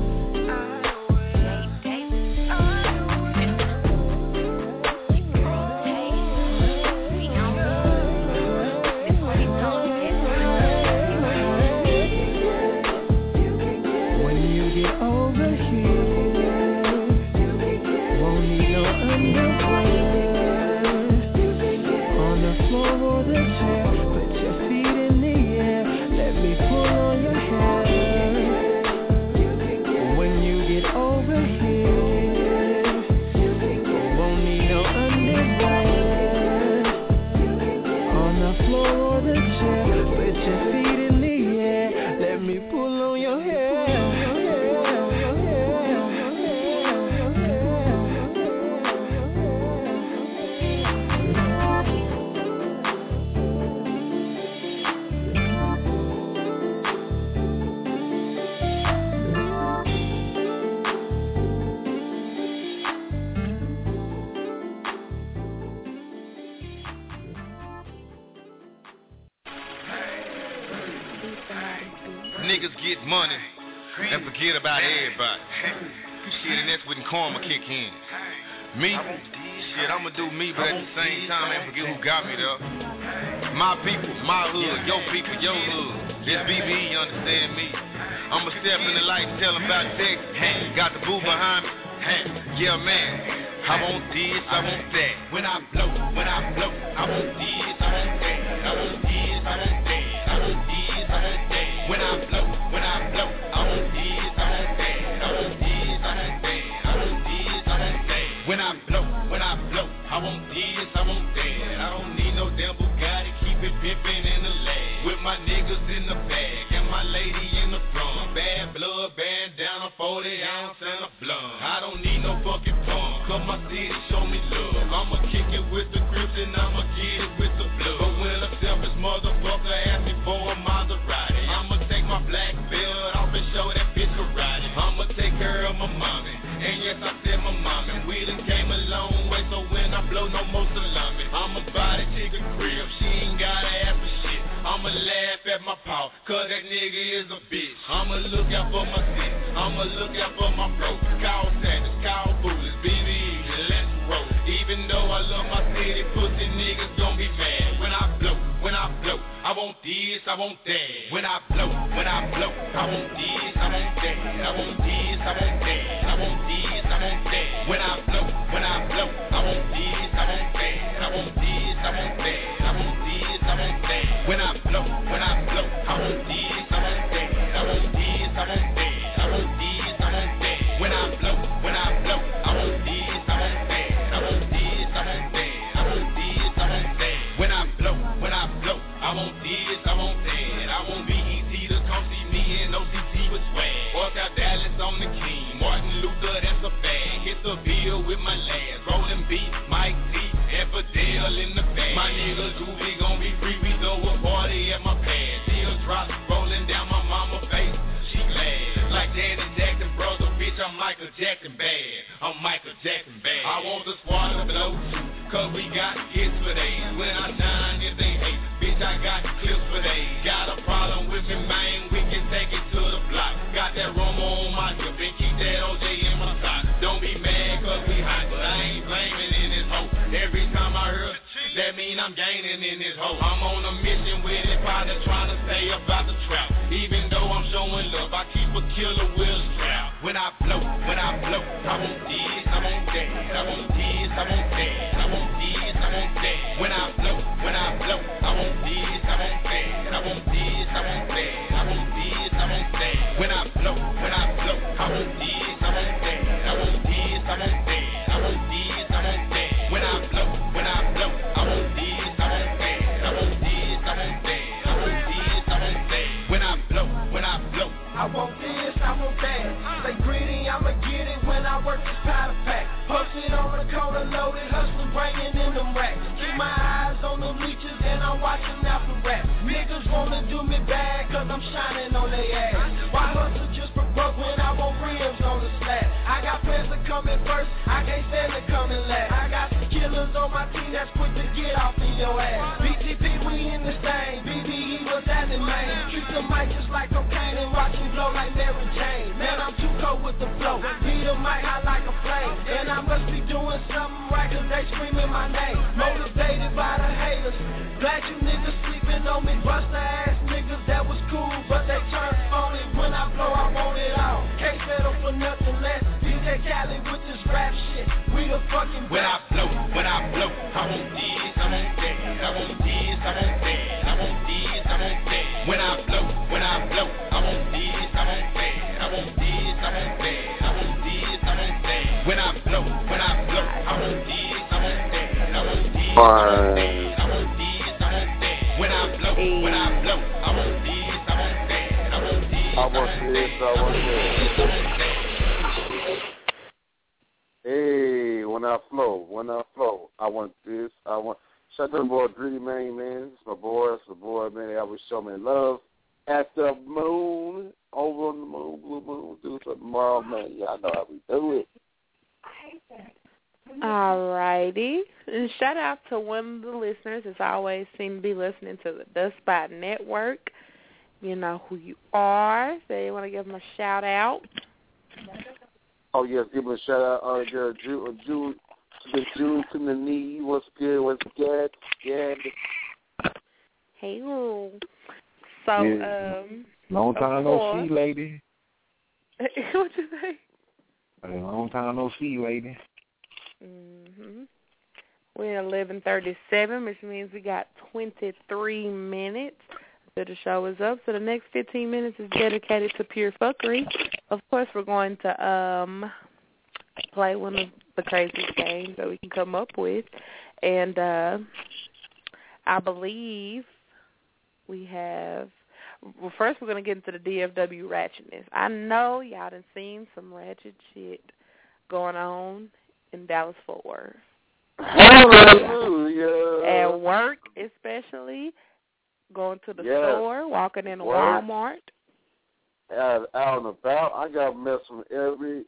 When you get over here, won't need no underwear. On the floor or the chair, put your feet in the air, let me pull on your hair. When you get over here, won't need no underwear. On the floor or the chair, put your feet in the air, let me pull on your hair. Niggas get money and forget about everybody. Shit, and that's when karma kick in. Me? Shit, I'ma do me, but at the same time, ain't forget who got me there. My people, my hood, your people, your hood. This BB, you understand me? I'ma step in the light, tell them about sex. Hey, got the boo behind me. Hey, yeah, man. I want this, I want that. When I blow, I want this, I want that. I want this, I want that. I want this, I want that. When I blow, I want this, I want that. I want this, I want that. I want this, I want that. When I blow, I want this, I want that. I don't need no damn Bugatti, keep it pimpin' in the lag. With my niggas in the bag and my lady in the front. Bad blood, bandana, 40 ounce and a blunt. I don't need no fucking pump, cause my city show me love. I'ma kick it with the grips and I'ma get it with the blood. But when a selfish motherfucker ask me for a Maserati, I'ma take my black belt off and show that bitch karate. I'ma take care of my mommy, and yes I said my mommy. We done came a long way, so when I blow no more salami, I'ma buy the chick a crib, she ain't gotta ask for shit. I'ma laugh at my paw, cause that nigga is a bitch. I'ma look out for my city, I'ma look out for my bro. Call Sanders, call Bullets, BBE, let's roll. Even though I love my city, pussy niggas gon' be mad. When I blow, I want this, I want that. When I blow, I want this, I want that. I want this, I want that. I want this, I want that. When I blow, I want this, I want that. I want this, I want that. I want this, I want that. When I blow, I want this, I want that. I want this, I want that. I want this, I want that. When I blow, I want this, I want that. I want this, I want that. I want this, I want that. When I blow, I want this, I want that. I want BET to come see me and OCT with swag. Walk out Dallas on the king. Martin Luther, that's a fag. Hit the bill with my lads. Rolling beat, Mike T, Fidel in the bag. My niggas Juby gon' be free. We throw a party at my pad. Teardrops rolling down my mama's face. She glad. Like Janet Jackson, brother, bitch, I'm Michael Jackson bad. I'm Michael Jackson bad. I want the squad to blow too, cause we got hits for days. When I shine, if they hate, bitch, I got clips for days. Got a problem with me, man, we can take it to the block. Got that Roma on my hip and keep that OJ in my sock. Don't be mad cause we hot, but I ain't blaming in this hoe. Every time I hear that mean I'm gaining in this hoe. I'm on a mission with it, partner, trying to stay about the trap. Even though I'm showing love, I keep a killer with a strap. When I blow, I want this, I want that. I want this, I want that. I want this, I want that. When I blow, I want this, I want that. I want this, I want that. I want this, I want that. When I blow, I want this, I want that. I want this, I want that. I want this, I want that. When I blow, I want this, I want that. I want this, I want that. I want this, I want that. When I blow, I want this, I want that. Stay greedy, I'ma get it when I work this powder pack. Posted on the corner, loaded, hustling, bringing in them racks. Keep my eyes on the leeches and I'm watching out for rap. Niggas wanna do me bad cause I'm shining on their ass. Why hustle just for broke when I want rims on the slab? I got plans to come in first, I can't stand to come in last. I got some killers on my team that's quick to get off in your ass. BTP, we in this thing, BBE was at the main. Treat the mic just like cocaine and watch me blow like Mary Jane. Man, I'm too cold with the flow, need a mic hot like a flame. And I must be doing something right cause they screaming my name. Motivated by the haters, glad you niggas sleeping on me. Buster ass niggas that was cool but they turned phony. When I blow I want it all, can't settle for nothing less. DJ Khaled with this rap shit, we the fucking best. When I blow, I want this, I want that. I want this, I want that. I want this, I want that. When I blow, I want this, I want that. I want this, I want that. I want this, I want that. When I blow, I want this, I want that. I want this, I want that. I want this, I want that. When I blow, I want this, I want that. I want this, I want that. Hey, when I flow, I want this, I want. Shout out to my boy Dreamy man. It's my boy, man. They always show me love. At the moon, over on the moon, blue moon, do something tomorrow, man. Y'all know how we do it. All righty. And shout out to one of the listeners, as always, seem to be listening to the Dust Spot Network. You know who you are. So you want to give them a shout out? Oh, yes, give them a shout out. Jude to the knee. What's good? Yeah. Hey, so, yeah. Long time no see, lady. What you say? A long time no see, lady. We're 11:37, which means we got 23 minutes till the show is up. So the next 15 minutes is dedicated to pure fuckery. Of course, we're going to play one of the craziest games that we can come up with, and I believe we have. Well, first we're going to get into the DFW ratchetness. I know y'all done seen some ratchet shit going on in Dallas-Fort Worth. Hallelujah. At work, especially, going to the store, walking in Walmart. Out and about, I got mess for everything.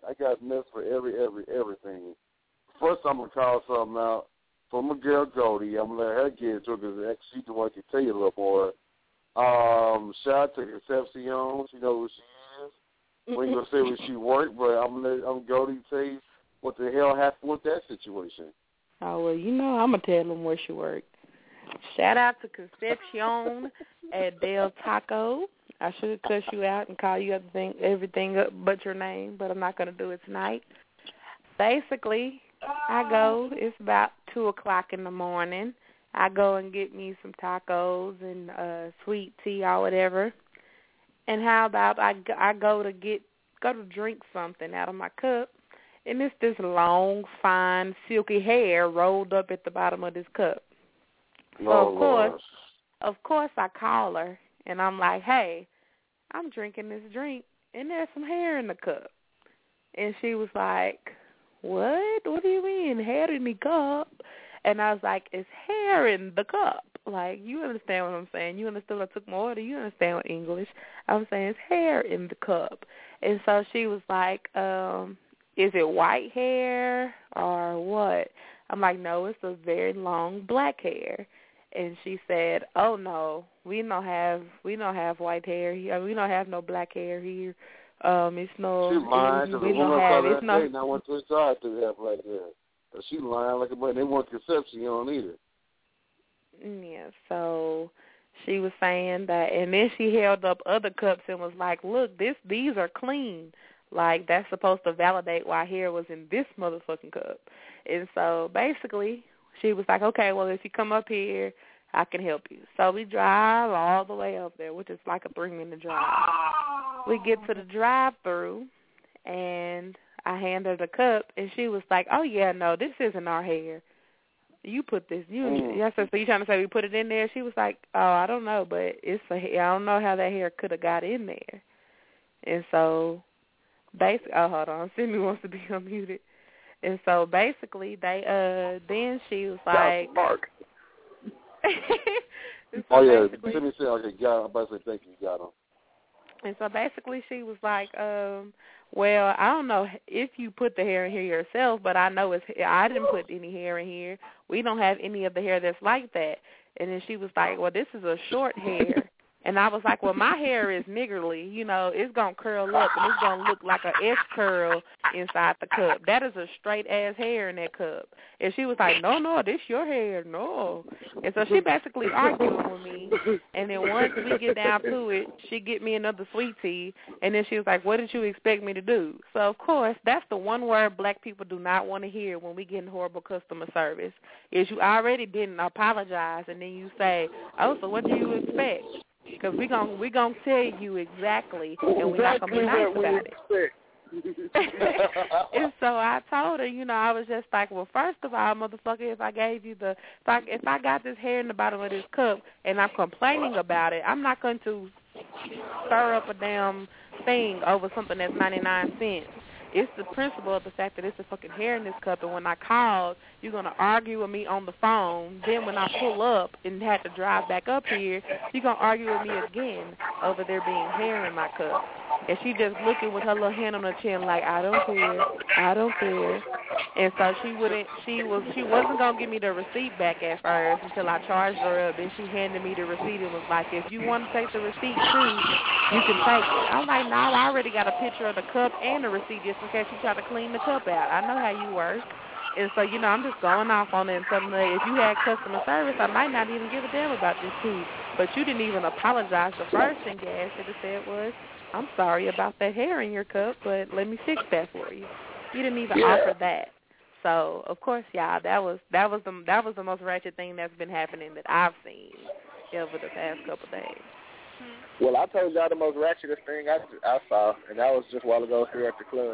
First, I'm gonna call something out for my girl Jody. I'm gonna let her get into it because she's the one that can tell you a little more. Shout out to Concepcion. She knows who she is. We ain't gonna say where she worked, but I'm going to tell you what the hell happened with that situation. Oh, well, you know I'm going to tell them where she worked. Shout out to Concepcion at Del Taco. I should cuss you out and call you everything up but your name, but I'm not going to do it tonight. Basically, I go, it's about 2 o'clock in the morning. I go and get me some tacos and sweet tea or whatever. And how about I go to drink something out of my cup, and it's this long, fine, silky hair rolled up at the bottom of this cup. So of course, I call her, and I'm like, hey, I'm drinking this drink, and there's some hair in the cup. And she was like, what? What do you mean, hair in the cup? And I was like, it's hair in the cup. Like, you understand what I'm saying. You understood I took my order. You understand what English. I'm saying it's hair in the cup. And so she was like, is it white hair or what? I'm like, no, it's a very long black hair. And she said, oh, no, we don't have white hair here. We don't have no black hair here. It's no. She's lying. We don't have. It's no. I went to a job to have black hair. She lying like a bunny. They want Concepcion either. Yeah, so she was saying that, and then she held up other cups and was like, look, these are clean. Like, that's supposed to validate why hair was in this motherfucking cup. And so basically she was like, okay, well, if you come up here, I can help you. So we drive all the way up there, which is like a 3-minute drive. We get to the drive-thru, and I hand her the cup, and she was like, oh, yeah, no, this isn't our hair. You put this. I said, so you trying to say we put it in there? She was like, oh, I don't know, but I don't know how that hair could have got in there. And so basically, oh, hold on, Sydney wants to be unmuted. And so basically, then she was like, Mark. So oh yeah, Sydney said, okay, got him. I'm about to say thank you, got him. And so basically she was like, well, I don't know if you put the hair in here yourself, but I know I didn't put any hair in here. We don't have any of the hair that's like that. And then she was like, well, this is a short hair. And I was like, well, my hair is niggardly. You know, it's going to curl up, and it's going to look like an S-curl inside the cup. That is a straight-ass hair in that cup. And she was like, no, this your hair, no. And so she basically arguing with me. And then once we get down to it, she get me another sweet tea. And then she was like, what did you expect me to do? So, of course, that's the one word black people do not want to hear when we get in horrible customer service, is you already didn't apologize, and then you say, oh, so what do you expect? Because we gonna tell you exactly, and we're not gonna be nice about it. And so I told her, you know, I was just like, well, first of all, motherfucker, if I gave you if I got this hair in the bottom of this cup and I'm complaining about it, I'm not going to stir up a damn thing over something that's 99 cents. It's the principle of the fact that it's a fucking hair in this cup, and when I called, you're going to argue with me on the phone. Then when I pull up and had to drive back up here, you're going to argue with me again over there being hair in my cup. And she just looking with her little hand on her chin like, I don't care. And so she wasn't going to give me the receipt back at first until I charged her up. Then she handed me the receipt and was like, if you want to take the receipt too, you can take it. I'm like, no, I already got a picture of the cup and the receipt just in case you try to clean the cup out. I know how you work. And so, you know, I'm just going off on it and telling her, if you had customer service, I might not even give a damn about this too. But you didn't even apologize. The first thing you should have said was, I'm sorry about that hair in your cup, but let me fix that for you. You didn't even offer that. So, of course, y'all, that was the most ratchet thing that's been happening that I've seen over the past couple of days. Well, I told y'all the most ratchetest thing I saw, and that was just a while ago here at the club.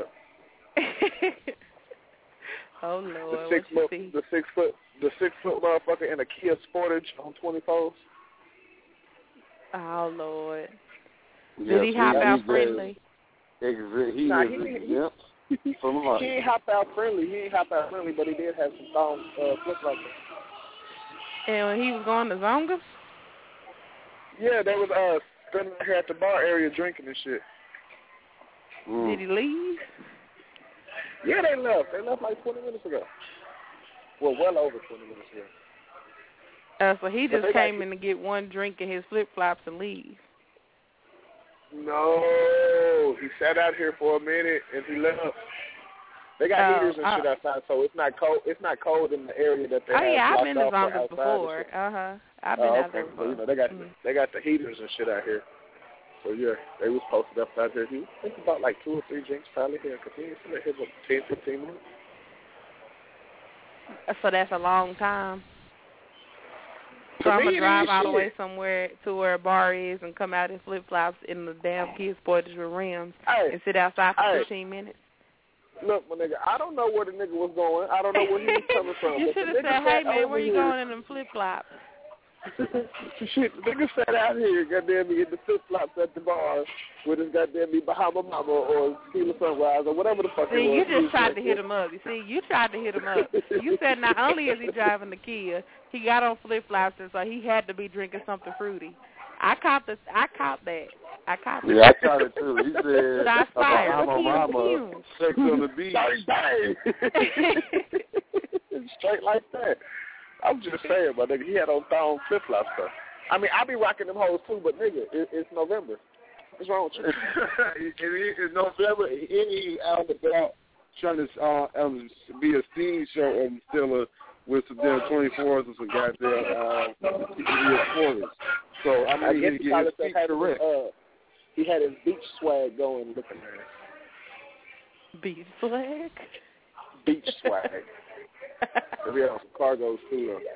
Oh Lord, the 6 foot motherfucker in a Kia Sportage on 24s. Oh Lord. Yes, did he hop out friendly? He ain't hop out friendly. But he did have some thong flip like that. And when he was going to Zonga? Yeah, they was standing here at the bar area drinking and shit. Did he leave? Yeah, they left. They left like 20 minutes ago. Well over 20 minutes ago. So he just came in to get one drink and his flip-flops and leave. No, he sat out here for a minute and he left. They got heaters and shit outside, so it's not cold. It's not cold in the area that they have. Oh yeah, I've been to blocked off Zongas before. I've been out there before. So, you know, they got the heaters and shit out here. So yeah, they was posted up out there. I think about like 2 or 3 drinks probably here. Continuously, they hit about 10, 15 minutes. So that's a long time. So I'm gonna drive all the way somewhere to where a bar is and come out in flip-flops in the damn kids' quarters with rims and sit outside for 15 minutes. Look, my nigga, I don't know where the nigga was going. I don't know where he was coming from. You should have said, hey, man, where you going in them flip-flops? Shit, the nigga sat out here, goddamn me, in the flip-flops at the bar with his goddamn me Bahama Mama or Tequila Sunrise or whatever the fuck it was. See, you just tried to hit him up. You see, you tried to hit him up. You said not only is he driving the Kia, he got on flip-flops, and so he had to be drinking something fruity. I caught that. I caught it. Yeah, I caught it too. He said, Bahama Mama, sex on the beach. Straight like that. I'm just saying, my nigga, he had on thong flip-flop stuff. I mean, I be rocking them hoes too, but nigga, it's November. What's wrong with you? It's November. He out about trying to be a steam show and still with some damn 24s and some goddamn quarters. So I mean, guess he get his feet correct. He had his beach swag going, looking at beach swag. Beach swag. We have some cargos too, though.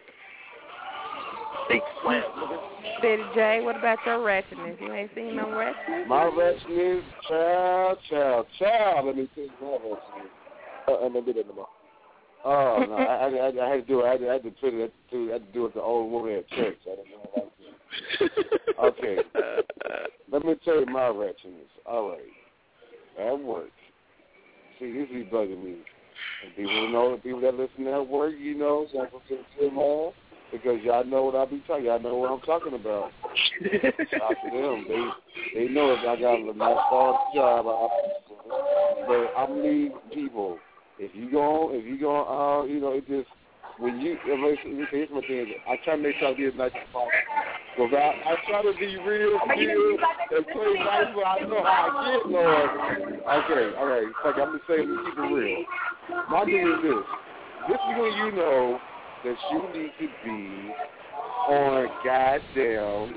Beach swag. Betty J, what about your ratchetness? You ain't seen no ratchetness? My ratchetness, child. Let me tell you my ratchetness. I'm gonna do that tomorrow. Oh no, I had to do it. I had to put it. I had to do it with the old woman at church. I don't know how to do it. Okay, let me tell you my ratchetness. All right, at work. See, this is bugging me. And people know, the people that listen at work, you know, so I can sit them home because y'all know what I be talking. Y'all know what I'm talking about. Talk to them. They know if I got a nice hard job. But I need people. If you go, you know, it just when you. Here's my thing. I try to make sure I be as nice as possible. Because I try to be real and play nice, but I know how I get, Lord. Okay, all right. Fuck, I'm just saying, keep it real. My thing is this. This is when you know that you need to be on goddamn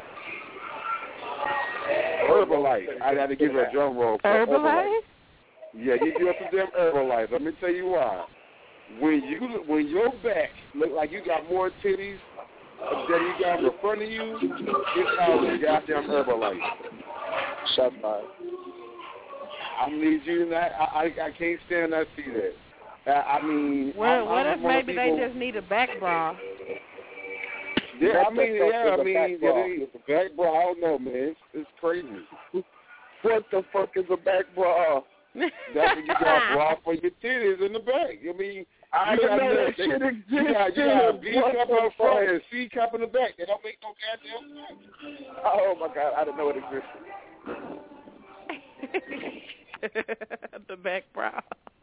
Herbalife. I had to give her a drum roll. Herbalife? Yeah, you do some damn Herbalife. Let me tell you why. When your back look like you got more titties that you got in front of you, it's called a goddamn Herbalife. Shut up. I need you to not. I can't stand that. See that. I mean. Well, what I'm if maybe they just need a back bra? Yeah, I mean, it's a back bra. I don't know, man. It's crazy. What the fuck is a back bra? That's when you got bra for your titties in the back. I mean, I didn't know that shit existed. You got a B cup up front and a C cup in the back. They don't make no goddamn sense. Oh my God, I didn't know it existed. The back bra.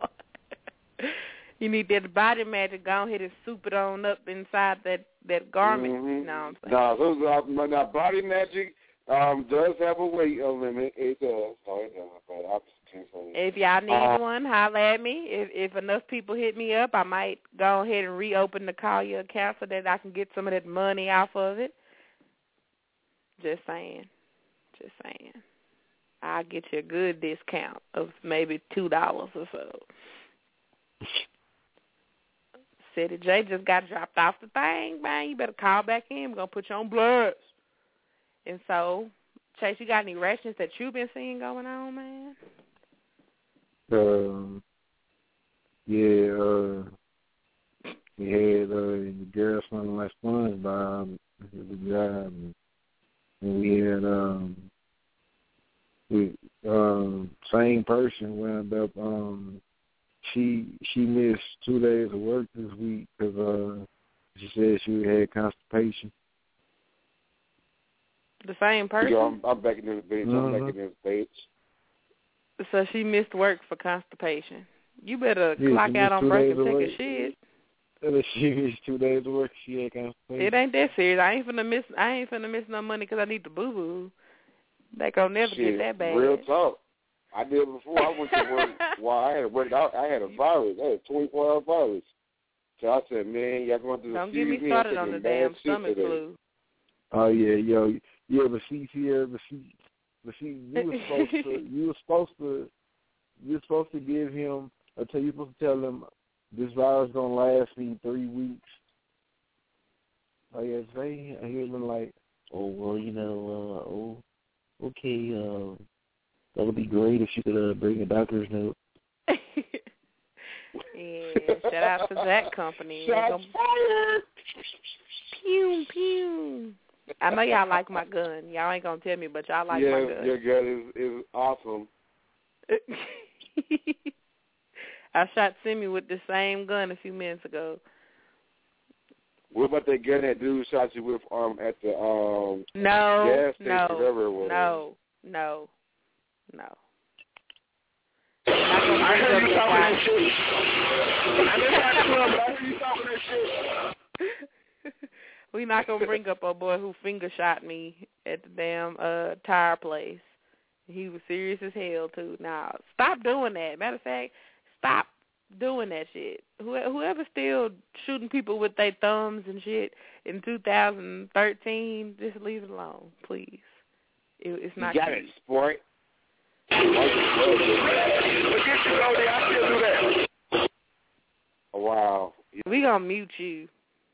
You need that body magic. Go ahead and soup it on up inside that garment. Mm-hmm. You know what I'm saying? Now, body magic does have a weight limit. It does. No, it doesn't. But I can't say it. If y'all need one, holler at me. If enough people hit me up, I might go ahead and reopen the Collier account so that I can get some of that money off of it. Just saying. I'll get you a good discount of maybe $2 or so. City J just got dropped off the thing, man. You better call back in. We're going to put you on bloods. And so, Chase, you got any rations that you've been seeing going on, man? We had the girl smelling like SpongeBob at the job, and we had same person wound up. She missed 2 days of work this week because she said she had constipation. The same person? Yeah, I'm back in this bitch. So she missed work for constipation. You better clock out on break and take a shit. She 2 days of work. She ain't gonna pay. It ain't that serious. I ain't finna miss no money because I need the boo-boo. They gonna never get that bad. Real talk. I did before. I went to work. Well, I had to work out. I had a virus. I had a 24-hour virus. So I said, man, y'all going to Don't get me started on the damn stomach flu. Oh yeah, yo, yeah, but see, you were supposed to give him, you supposed to tell him this virus gonna last me 3 weeks. Oh yeah, say he would been like, oh well, okay, that would be great if you could bring a doctor's note. Yeah, shout out to that company. Shots fired. Pew, pew. I know y'all like my gun. Y'all ain't gonna tell me, but y'all like my gun. Your gun is awesome. I shot Simi with the same gun a few minutes ago. What about that gun that dude shot you with at the gas station, whatever it was? No. I heard you talking that shit. I heard you talking that shit. We not gonna bring up a boy who finger shot me at the damn tire place. He was serious as hell too. Now stop doing that. Matter of fact, stop doing that shit. Whoever's still shooting people with their thumbs and shit in 2013, just leave it alone, please. It's not. You got it, sport. Wow. We gonna mute you.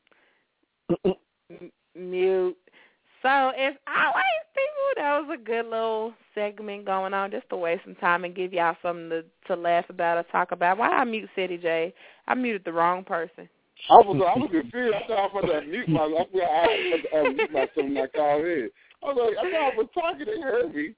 Mute. So as always, people, that was a good little segment going on just to waste some time and give y'all something to laugh about or talk about. Why I mute City J? I muted the wrong person. I was confused. I thought I was about to mute myself. I was about to mute myself when I called in. I was like, I thought I was talking to Herbie.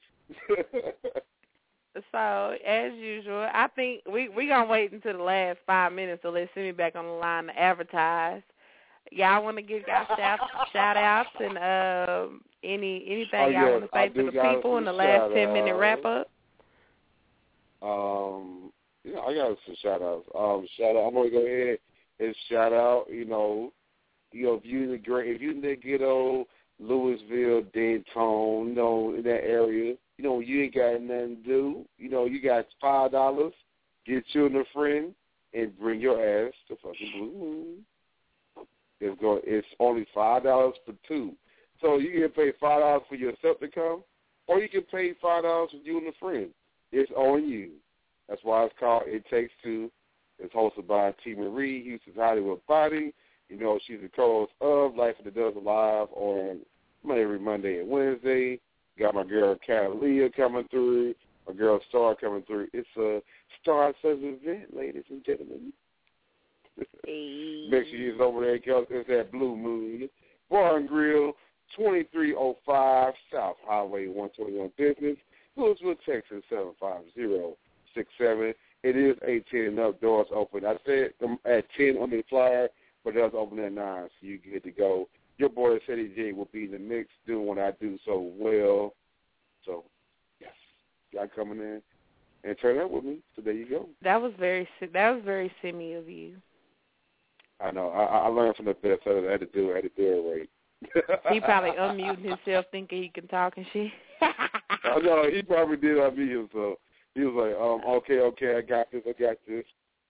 So, as usual, I think we going to wait until the last 5 minutes to let Simi back on the line to advertise. Y'all want to give y'all shout-outs and anything y'all want to say to the people in the last 10-minute wrap-up? I got some shout-outs. I'm going to go ahead and shout-out, if you in the ghetto, Louisville, Dayton, in that area, you ain't got nothing to do. You got $5. Get you and a friend and bring your ass to fucking Blue Moon. It's only $5 for two. So you can pay $5 for yourself to come, or you can pay $5 for you and a friend. It's on you. That's why it's called It Takes Two. It's hosted by T. Marie, Houston's Hollywood Body. She's the co-host of Life of the Dozen Live on every Monday and Wednesday. Got my girl Catalia coming through, my girl Star coming through. It's a Star-Studded event, ladies and gentlemen. Hey. Make sure you're over there because it's at Blue Moon Bar and Grill, 2305 South Highway 121 Business, Louisville, Texas, 75067. It is 18 and up. Doors open. I said at 10 on the flyer, but doors open at 9, so you get to go. Your boy City J will be in the mix doing what I do so well. So, yes, y'all coming in and turn up with me. So there you go. That was very Simi of you. I know. I learned from the best. I had to do it right. He probably unmuting himself thinking he can talk and shit. Oh, no, he probably did unmute himself. He was like, okay, I got this.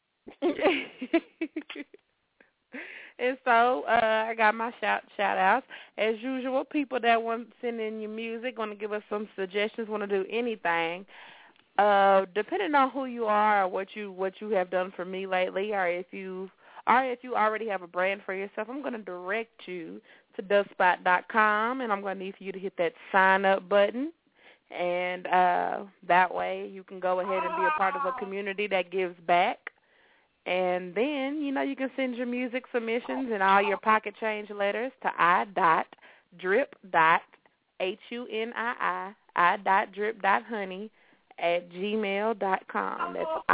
And so I got my shout-outs. As usual, people that want to send in your music, want to give us some suggestions, want to do anything, depending on who you are or what you have done for me lately, or if you already have a brand for yourself, I'm going to direct you to dustspot.com, and I'm going to need for you to hit that sign-up button. And that way you can go ahead and be a part of a community that gives back. And then, you can send your music submissions and all your pocket change letters to i.drip.honey@gmail.com. That's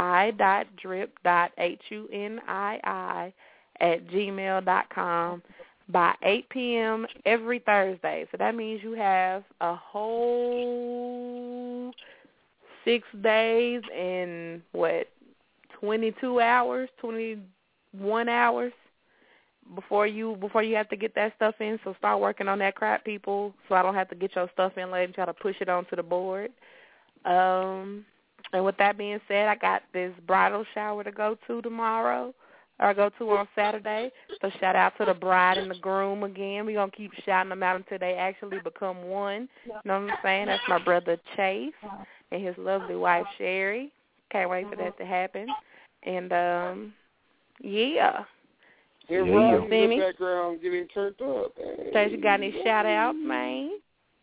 i.drip.honii@gmail.com by 8 p.m. every Thursday. So that means you have a whole 6 days and 21 hours before you have to get that stuff in. So start working on that crap, people, so I don't have to get your stuff in later and try to push it onto the board. And with that being said, I got this bridal shower to go to tomorrow. Or go to on Saturday. So shout out to the bride and the groom again. We're going to keep shouting them out until they actually become one. You know what I'm saying? That's my brother Chase and his lovely wife Sherry. Can't wait for that to happen. And, yeah. Hey, Rob, in the background getting turned up. Chase, you got any shout-outs, man?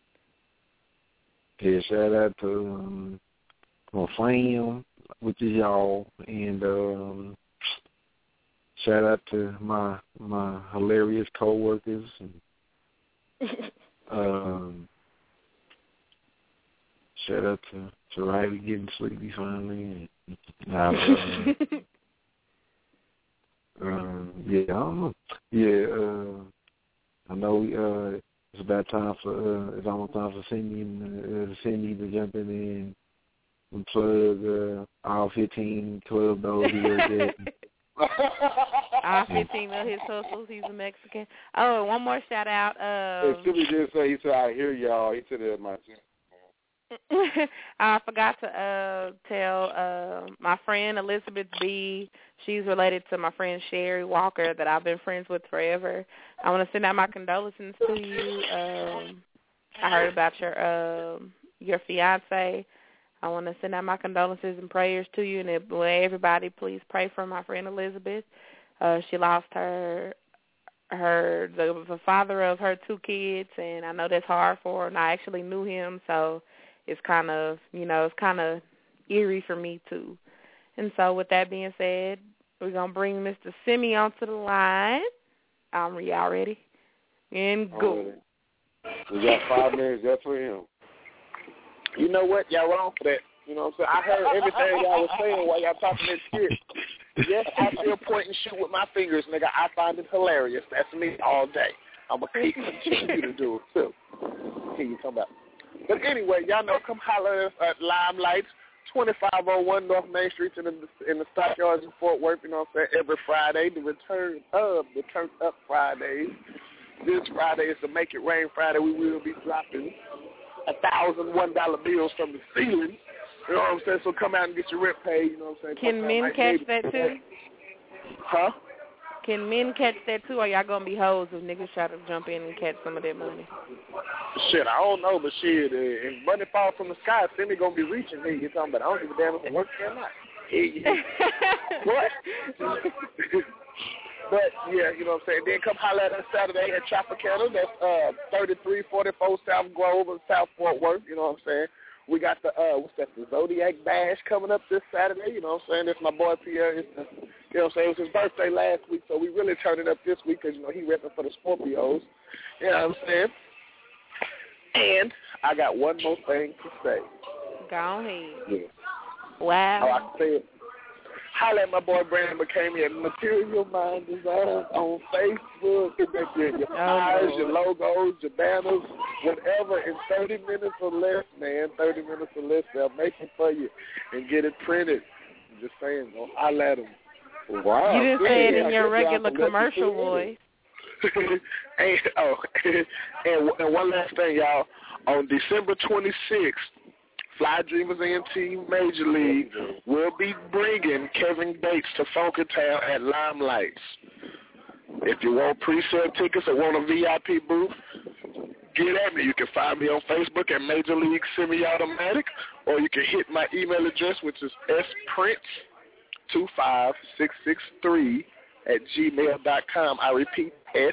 Yeah, shout-out to my fam, which is y'all, and shout out to my hilarious coworkers, and shout out to Riley getting sleepy finally, and I don't know. I know it's about time for it's almost time for Cindy to jump in and plug all 15 club those here. All 15 of his hustles. He's a Mexican. Oh, one more shout out. Silly did say, he said, I hear y'all. He said it at my gym. I forgot to tell my friend Elizabeth B. She's related to my friend Sherry Walker that I've been friends with forever. I want to send out my condolences to you. I heard about your fiance. I want to send out my condolences and prayers to you, and everybody please pray for my friend Elizabeth. She lost the father of her 2 kids, and I know that's hard for her, and I actually knew him, so it's kind of eerie for me too. And so with that being said, we're going to bring Mr. Simi onto the line. Y'all ready? And go. We got 5 minutes just for him. You know what? Y'all wrong for that. You know what I'm saying? I heard everything y'all was saying while y'all talking this shit. Yes, I still point and shoot with my fingers, nigga. I find it hilarious. That's me all day. I'm going to continue to do it, too. What you talking about? But anyway, y'all know, come holler at Limelight, 2501 North Main Street in the Stockyards in Fort Worth, you know what I'm saying, every Friday, the return of the Turn Up Fridays. This Friday is the Make It Rain Friday. We will be dropping $1,001 bills from the ceiling. You know what I'm saying? So come out and get your rent paid. You know what I'm saying? Can men catch that too? Huh? Can men catch that too, or y'all gonna be hoes if niggas try to jump in and catch some of that money? Shit, I don't know, but shit, if money falls from the sky, Cindy gonna be reaching me. You talking about? I don't give a damn if it works or not. What? But, yeah, you know what I'm saying. Then come holler at us Saturday at Tropicana. That's 3344 South Grove in South Fort Worth. You know what I'm saying. We got the, the Zodiac Bash coming up this Saturday. You know what I'm saying. That's my boy Pierre. You know what I'm saying. It was his birthday last week, so we really turned it up this week because, you know, he repping for the Scorpios. You know what I'm saying. And I got one more thing to say. Go ahead. Yeah. Wow. Oh, I can say it. Holla at my boy Brandon McCamey at Material Mind Design on Facebook. Your flyers, your logos, your banners, whatever in 30 minutes or less, man. 30 minutes or less, they'll make it for you and get it printed. I'm just saying, don't holla at them. Wow. You didn't say it in your regular commercial voice. And one last thing, y'all. On December 26th, Fly Dreamers NT Major League will be bringing Kevin Bates to Funky Town at Limelights. If you want pre-sale tickets or want a VIP booth, get at me. You can find me on Facebook at Major League Semi-Automatic, or you can hit my email address, which is sprince25663 at gmail.com. I repeat,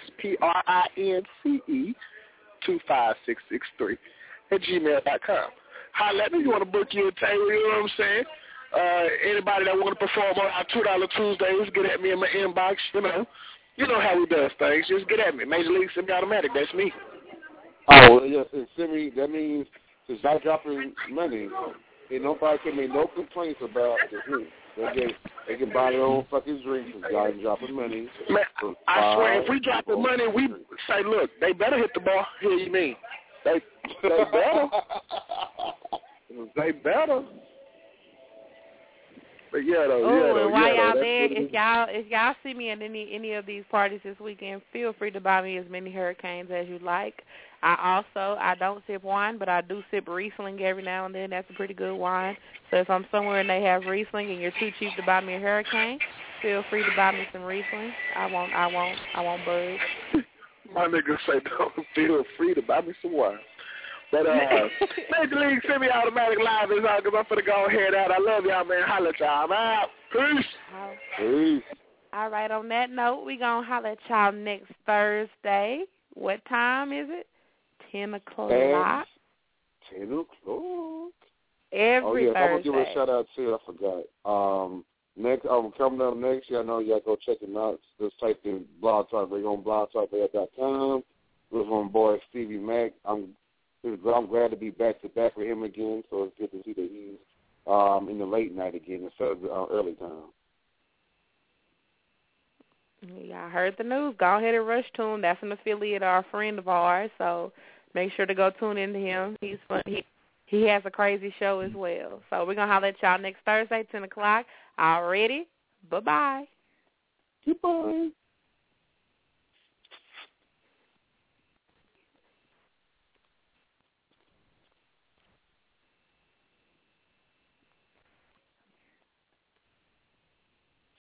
SPRINCE 25663 at gmail.com. Holla at me. You want to book you a table, you know what I'm saying? Anybody that want to perform on our $2 Tuesdays, get at me in my inbox, you know. You know how we does things. Just get at me. Major League Semi-Automatic, that's me. Oh, well, yes, and Simi, that means since I dropping money, and nobody can make no complaints about the drink. They can buy their own fucking drinks and y'all dropping money. Man, I swear, if we dropping money, we say, look, they better hit the ball. Here you mean. They better. They better. But yeah, though. And while y'all there, if y'all see me at any of these parties this weekend, feel free to buy me as many Hurricanes as you like. I don't sip wine, but I do sip Riesling every now and then. That's a pretty good wine. So if I'm somewhere and they have Riesling and you're too cheap to buy me a Hurricane, feel free to buy me some Riesling. I won't budge. My nigga say don't feel free to buy me some wine. But Major League Semi-Automatic Live is out because I'm finna go ahead out. I love y'all, man. Holla at y'all. I'm out. Peace. Peace. All right, on that note, we going to holla at y'all next Thursday. What time is it? 10 o'clock. 10 o'clock. Every Thursday. I'm going to give a shout-out to you. I forgot. Coming up next year, I know y'all go check him out. Just type in Blog Talk. We're on blogtalkradio.com. With my boy Stevie Mac. I'm glad to be back-to-back with him again, so it's good to see that he's in the late night again instead of early time. Y'all heard the news. Go ahead and rush to him. That's an affiliate or a friend of ours, so make sure to go tune into him. He's fun. He has a crazy show as well. So we're going to holler at y'all next Thursday, 10 o'clock. Already. Bye-bye. Goodbye.